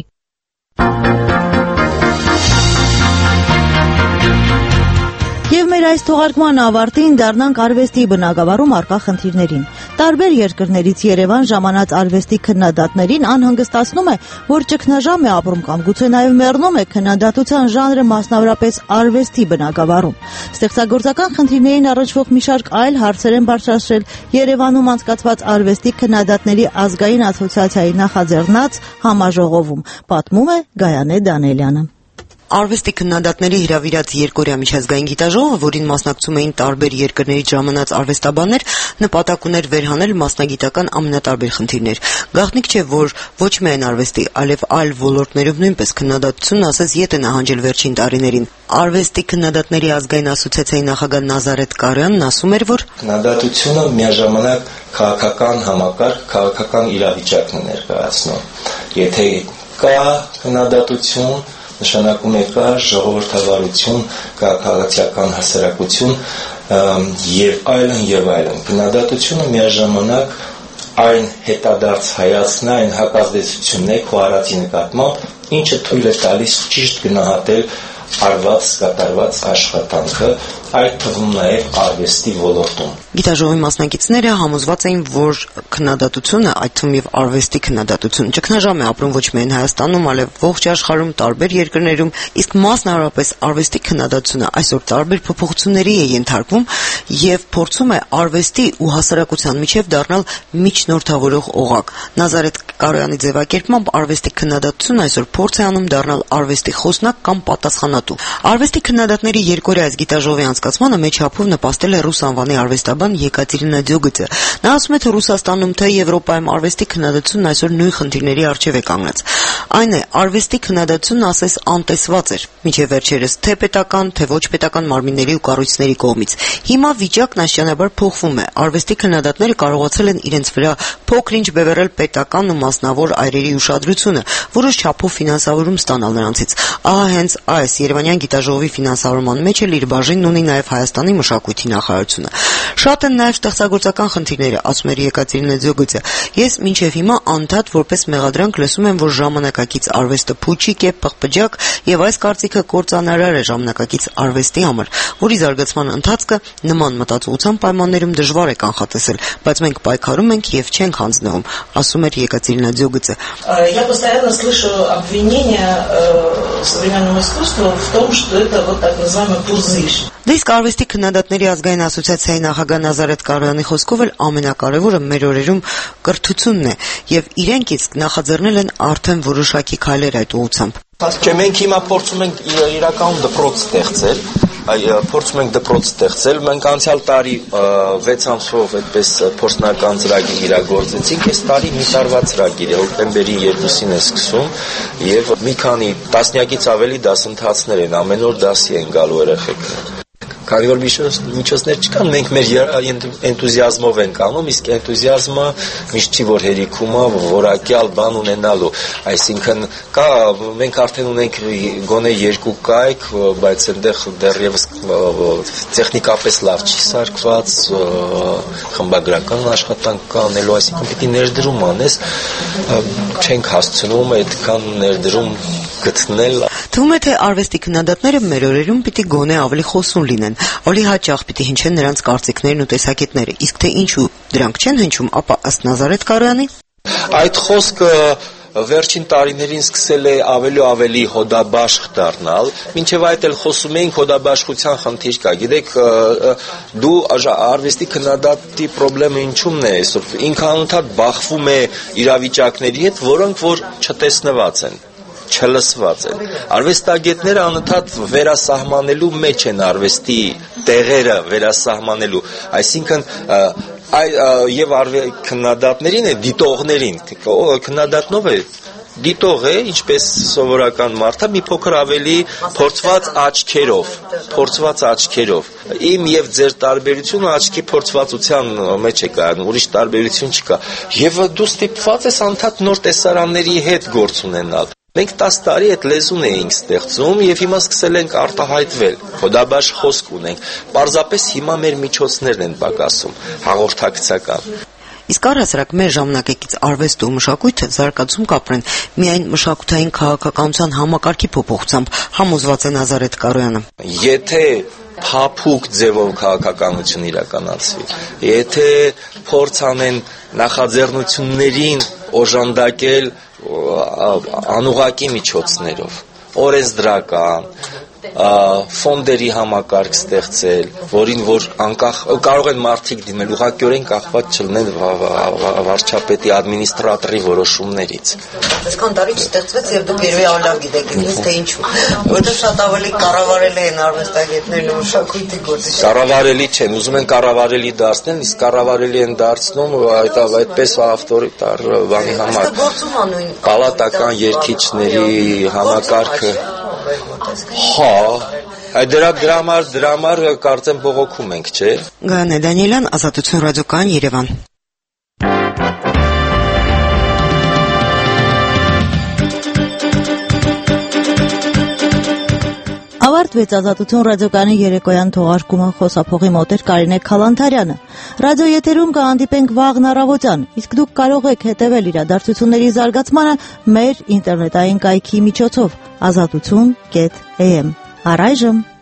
Եվ մեր այս թողարկման ավարտին դառնանք արվեստի բնագավառում առկա խնդիրներին։ Տարբեր երկրներից Երևան ժամանած արվեստի քննադատներին անհանգստացնում է, որ ճգնաժամ է ապրում կամ գուցե նաև մեռնում է քննադատության ժանրը, մասնավորապես արվեստի բնագավառում։ Ստեղծագործական խնդիրներին առնչվող մի շարք այլ հարցեր են բարձրացրել Երևանում անցկացված արվեստի քննադատների ազգային ասոցիացիայի նախաձեռնած համաժողովում, պատմում է Գայանե Դանելյանը։ Արվեստի քննադատների հրավիրած երկօրյա միջազգային գիտաժողովը, որին մասնակցում էին տարբեր երկրներից ժամանած արվեստաբաններ, նպատակ ուներ վերհանել մասնագիտական ամենատարբեր խնդիրներ։ Գաղտնիք չէ, որ ոչ միայն արվեստի, այլև այլ ոլորտներով նույնպես քննադատությունն ասես ետ է նահանջել վերջին տարիներին։ Արվեստի քննադատների ազգային ասոցիացիայի նախագահ Նազարեթ Կարոյանն ասում էր, որ քննադատությունը միաժամանակ քաղաքական համակարգ, քաղաքական իրավիճակն է ներկայացնում։ Եթե կա քննադատություն, նշանակում է կա ժողովրդավարություն, կա քաղաքացիական հասարակություն եւ այլն եւ այլն։ Քննադատությունը միաժամանակ այն հետադարձ հայացքն է, այն հակազդեցությունն է քո արածի նկատմամբ, ինչը թույլ է տալիս ճիշտ գնահատել արված կատարված աշխատանքը, այդ թվում նաև արվեստի ոլորտում։ Գիտաժողովի մասնակիցները համոզված էին, որ քննադատությունը, այդ թվում եւ արվեստի քննադատությունը, ճգնաժամ է ապրում ոչ միայն Հայաստանում, այլև ողջ աշխարհում, տարբեր երկրներում, իսկ մասնավորապես արվեստի քննադատությունը այսօր տարբեր փոփոխությունների է ենթարկվում եւ փորձում է արվեստի ու հասարակության միջև դառնալ միջնորդավորող օղակ։ Նազարեթ Կարոյանի ձևակերպմամբ արվեստի քննադատությունը այսօր փորձ է անում դառնալ արվեստի խոսնակ կամ պատասխանատու։ Արվեստի քննադատների երկօրյա գիտաժողովի անցկացմանը մեջափով նպաստել է ռուս անվանի արվեստաբան Եկատերինա Ձյոգիցը։ Նա ասում է, թե Ռուսաստանում, թե Եվրոպայում արվեստի քննադատությունն այսօր նույն խնդիրների առջև է կանգնած։ Այն է, արվեստի քննադատությունն ասես անտեսված էր մինչև վերջերս թե պետական, թե ոչ պետական մարմինների ու կառույցների կողմից։ Հիմա վիճակն աստիճանաբար փոխվում է։ Արվեստի քննադատները կարողացել են իրենց վրա փոքր-ինչ բևեռել պետական ու մասնավոր այրերի ուշադրությունը, որոշ չափով ֆինանսավորում ստանալ նրանցից։ Ահա հենց այս Երևանյան գիտաժողովի ֆինանսավորման մեջ էլ իր բաժինն ունի նաև Հայաստանի մշակույթի նախարարությունը։ Շատ են նաև ստեղծագործական խնդիրները, ասում էր Եկատերինա Ձյոգիցը։ Ես մինչև հիմա անդադ որպես մեղադրանք լսում եմ, որ ժամանակակից արվեստը փուչիկ է, պղպջակ եւ այս կարծիքը կործանարար է ժամանակակից արվեստի համար, որի զարգացման ընթացքը նման մտածողության պայմաններում дժվար է կանխատեսել, բայց մենք պայքարում ենք եւ չենք հանձնվում, ասում էր Եկատերինա Ձյոգիցը։ Я постоянно слышу обвинения современного искусства в том, что это вот так называемый пузырь. Իսկ արվեստի քննադատների ազգային ասոցիացիայի նախագահ Նազարեթ Կարոյանի խոսքով էլ ամենակարևորը մեր օրերում կրթությունն է եւ իրենք իսկ նախաձեռնել են արդեն որոշակի քայլեր այդ ուղղությամբ։ Չէ, մենք հիմա փորձում ենք իրական դպրոց ստեղծել, փորձում ենք դպրոց ստեղծել, մենք անցյալ տարի վեց ամսով այդպես փորձնական ծրագիր իրագործեցինք, այս տարի մի տարվա ծրագիր է, հոկտեմբերի երկուսին է սկսում եւ մի քանի տասնյակից ավելի դասընթացներ են, ամեն օր դասի են գալու երեխեքները։ Քանի որ միջոցներ չկան, մենք մեր էնտուզիազմով ենք անում, իսկ էնտուզիազմը միշտ չի որ հերիքում է որակյալ բան ունենալու, այսինքն կա մենք արդեն ունենք գոնե երկու կայք, բայց այնտեղ դեռևս տեխնիկապես լավ չի սարքված, խմբագրական աշխատանք կա անելու, այսինքն պիտի ներդրում անես, չենք հասցնում այդքան ներդրում գտնել։ Թվում է, թե արվեստի քննադատները մեր օրերում պիտի գոնե ավելի խոսուն լինեն, ավելի հաճախ պիտի հնչեն նրանց կարծիքներն ու տեսակետները, իսկ թե ինչու դրանք չեն հնչում, ապա ըստ Նազարեթ Կարոյանի այդ խոսքը վերջին տարիներին սկսել է ավելի ու ավելի հոդաբաշխ դառնալ, մինչև այդ էլ խոսում էինք հոդաբաշխության խնդիր կա, գիտեք, դու արվեստի քննադատի խնդրեմը ինչումն է այսօր, ինքը անընդհատ բախվում է իրավիճակների հետ, որոնք որ չտեսնված են, չլսված են։ Արվեստագետները անընդհատ վերասահմանելու մեջ են արվեստի տեղերը վերասահմանելու, այսինքն եւ քննադատներին է դիտողներին, քննադատնով է դիտող է, ինչպես սովորական մարդը, մի փոքր ավելի փորձված աչքերով, փորձված աչքերով։ Իմ եւ ձեր տարբերությունը աչքի փորձվածության մեջ է կայանում, ուրիշ տարբերություն չկա։ Եվ դու ստիպված ես անդադ նոր տեսարանների հետ գործ ունենալ։ Մենք տասը տարի այդ լեզուն էինք ստեղծում եւ հիմա սկսել ենք արտահայտվել, հոդաբաշխ խոսք ունենք, պարզապես հիմա մեր միջոցներն են պակասում, հաղորդակցական։ Իսկ առհասարակ մեր ժամանակակից արվեստը ու մշակույթը զարգացում կապրեն միայն մշակութային քաղաքականության համակարգի փոփոխությամբ, համոզված է Նազարեթ Կարոյանը։ Եթե փափուկ ձևով քաղաքականություն իրականացվի։ Եթե փորձ անեն նախաձեռնություններին օժանդակել անուղղակի միջոցներով, օրենսդրական, ֆոնդերի համակարգ ստեղծել, որին որ անկախ կարող են մարդիկ դիմել, ուղղակիորեն կախված չլինեն վարչապետի ադմինիստրատորի որոշումներից։ Այսքան տարի չստեղծվեց եւ դուք երևի լավ գիտեք ինձ թե ինչու։ Որտեղ շատ ավելի կառավարելի են արվեստագետներն ու մշակույթի գործիչները։ Կառավարելի չեն, ուզում են կառավարելի դարձնել, իսկ կառավարելի են դարձնում այդ այդպես ավտորիտար բանի համար։ Պալատական երկիչների համակարգը Հա, դրա դրամար դրամար կարծեմ բողոքում ենք, չէ՞։ Գայանե Դանիելյան, Ազատություն ռադիոկայան, Երևան։ Ավարտվեց Ազատություն ռադիոկայանի երեկոյան թողարկումը, խոսափողի մոտ էր Կարինե Քալանթարյանը։ Ռադիոեթերում կհանդիպենք վաղն առավոտյան, իսկ դուք կարող եք հետևել իրադարձությունների զարգացմանը մեր ինտերնետային կայքի միջոցով ազատություն կետ էմ։ Առայժմ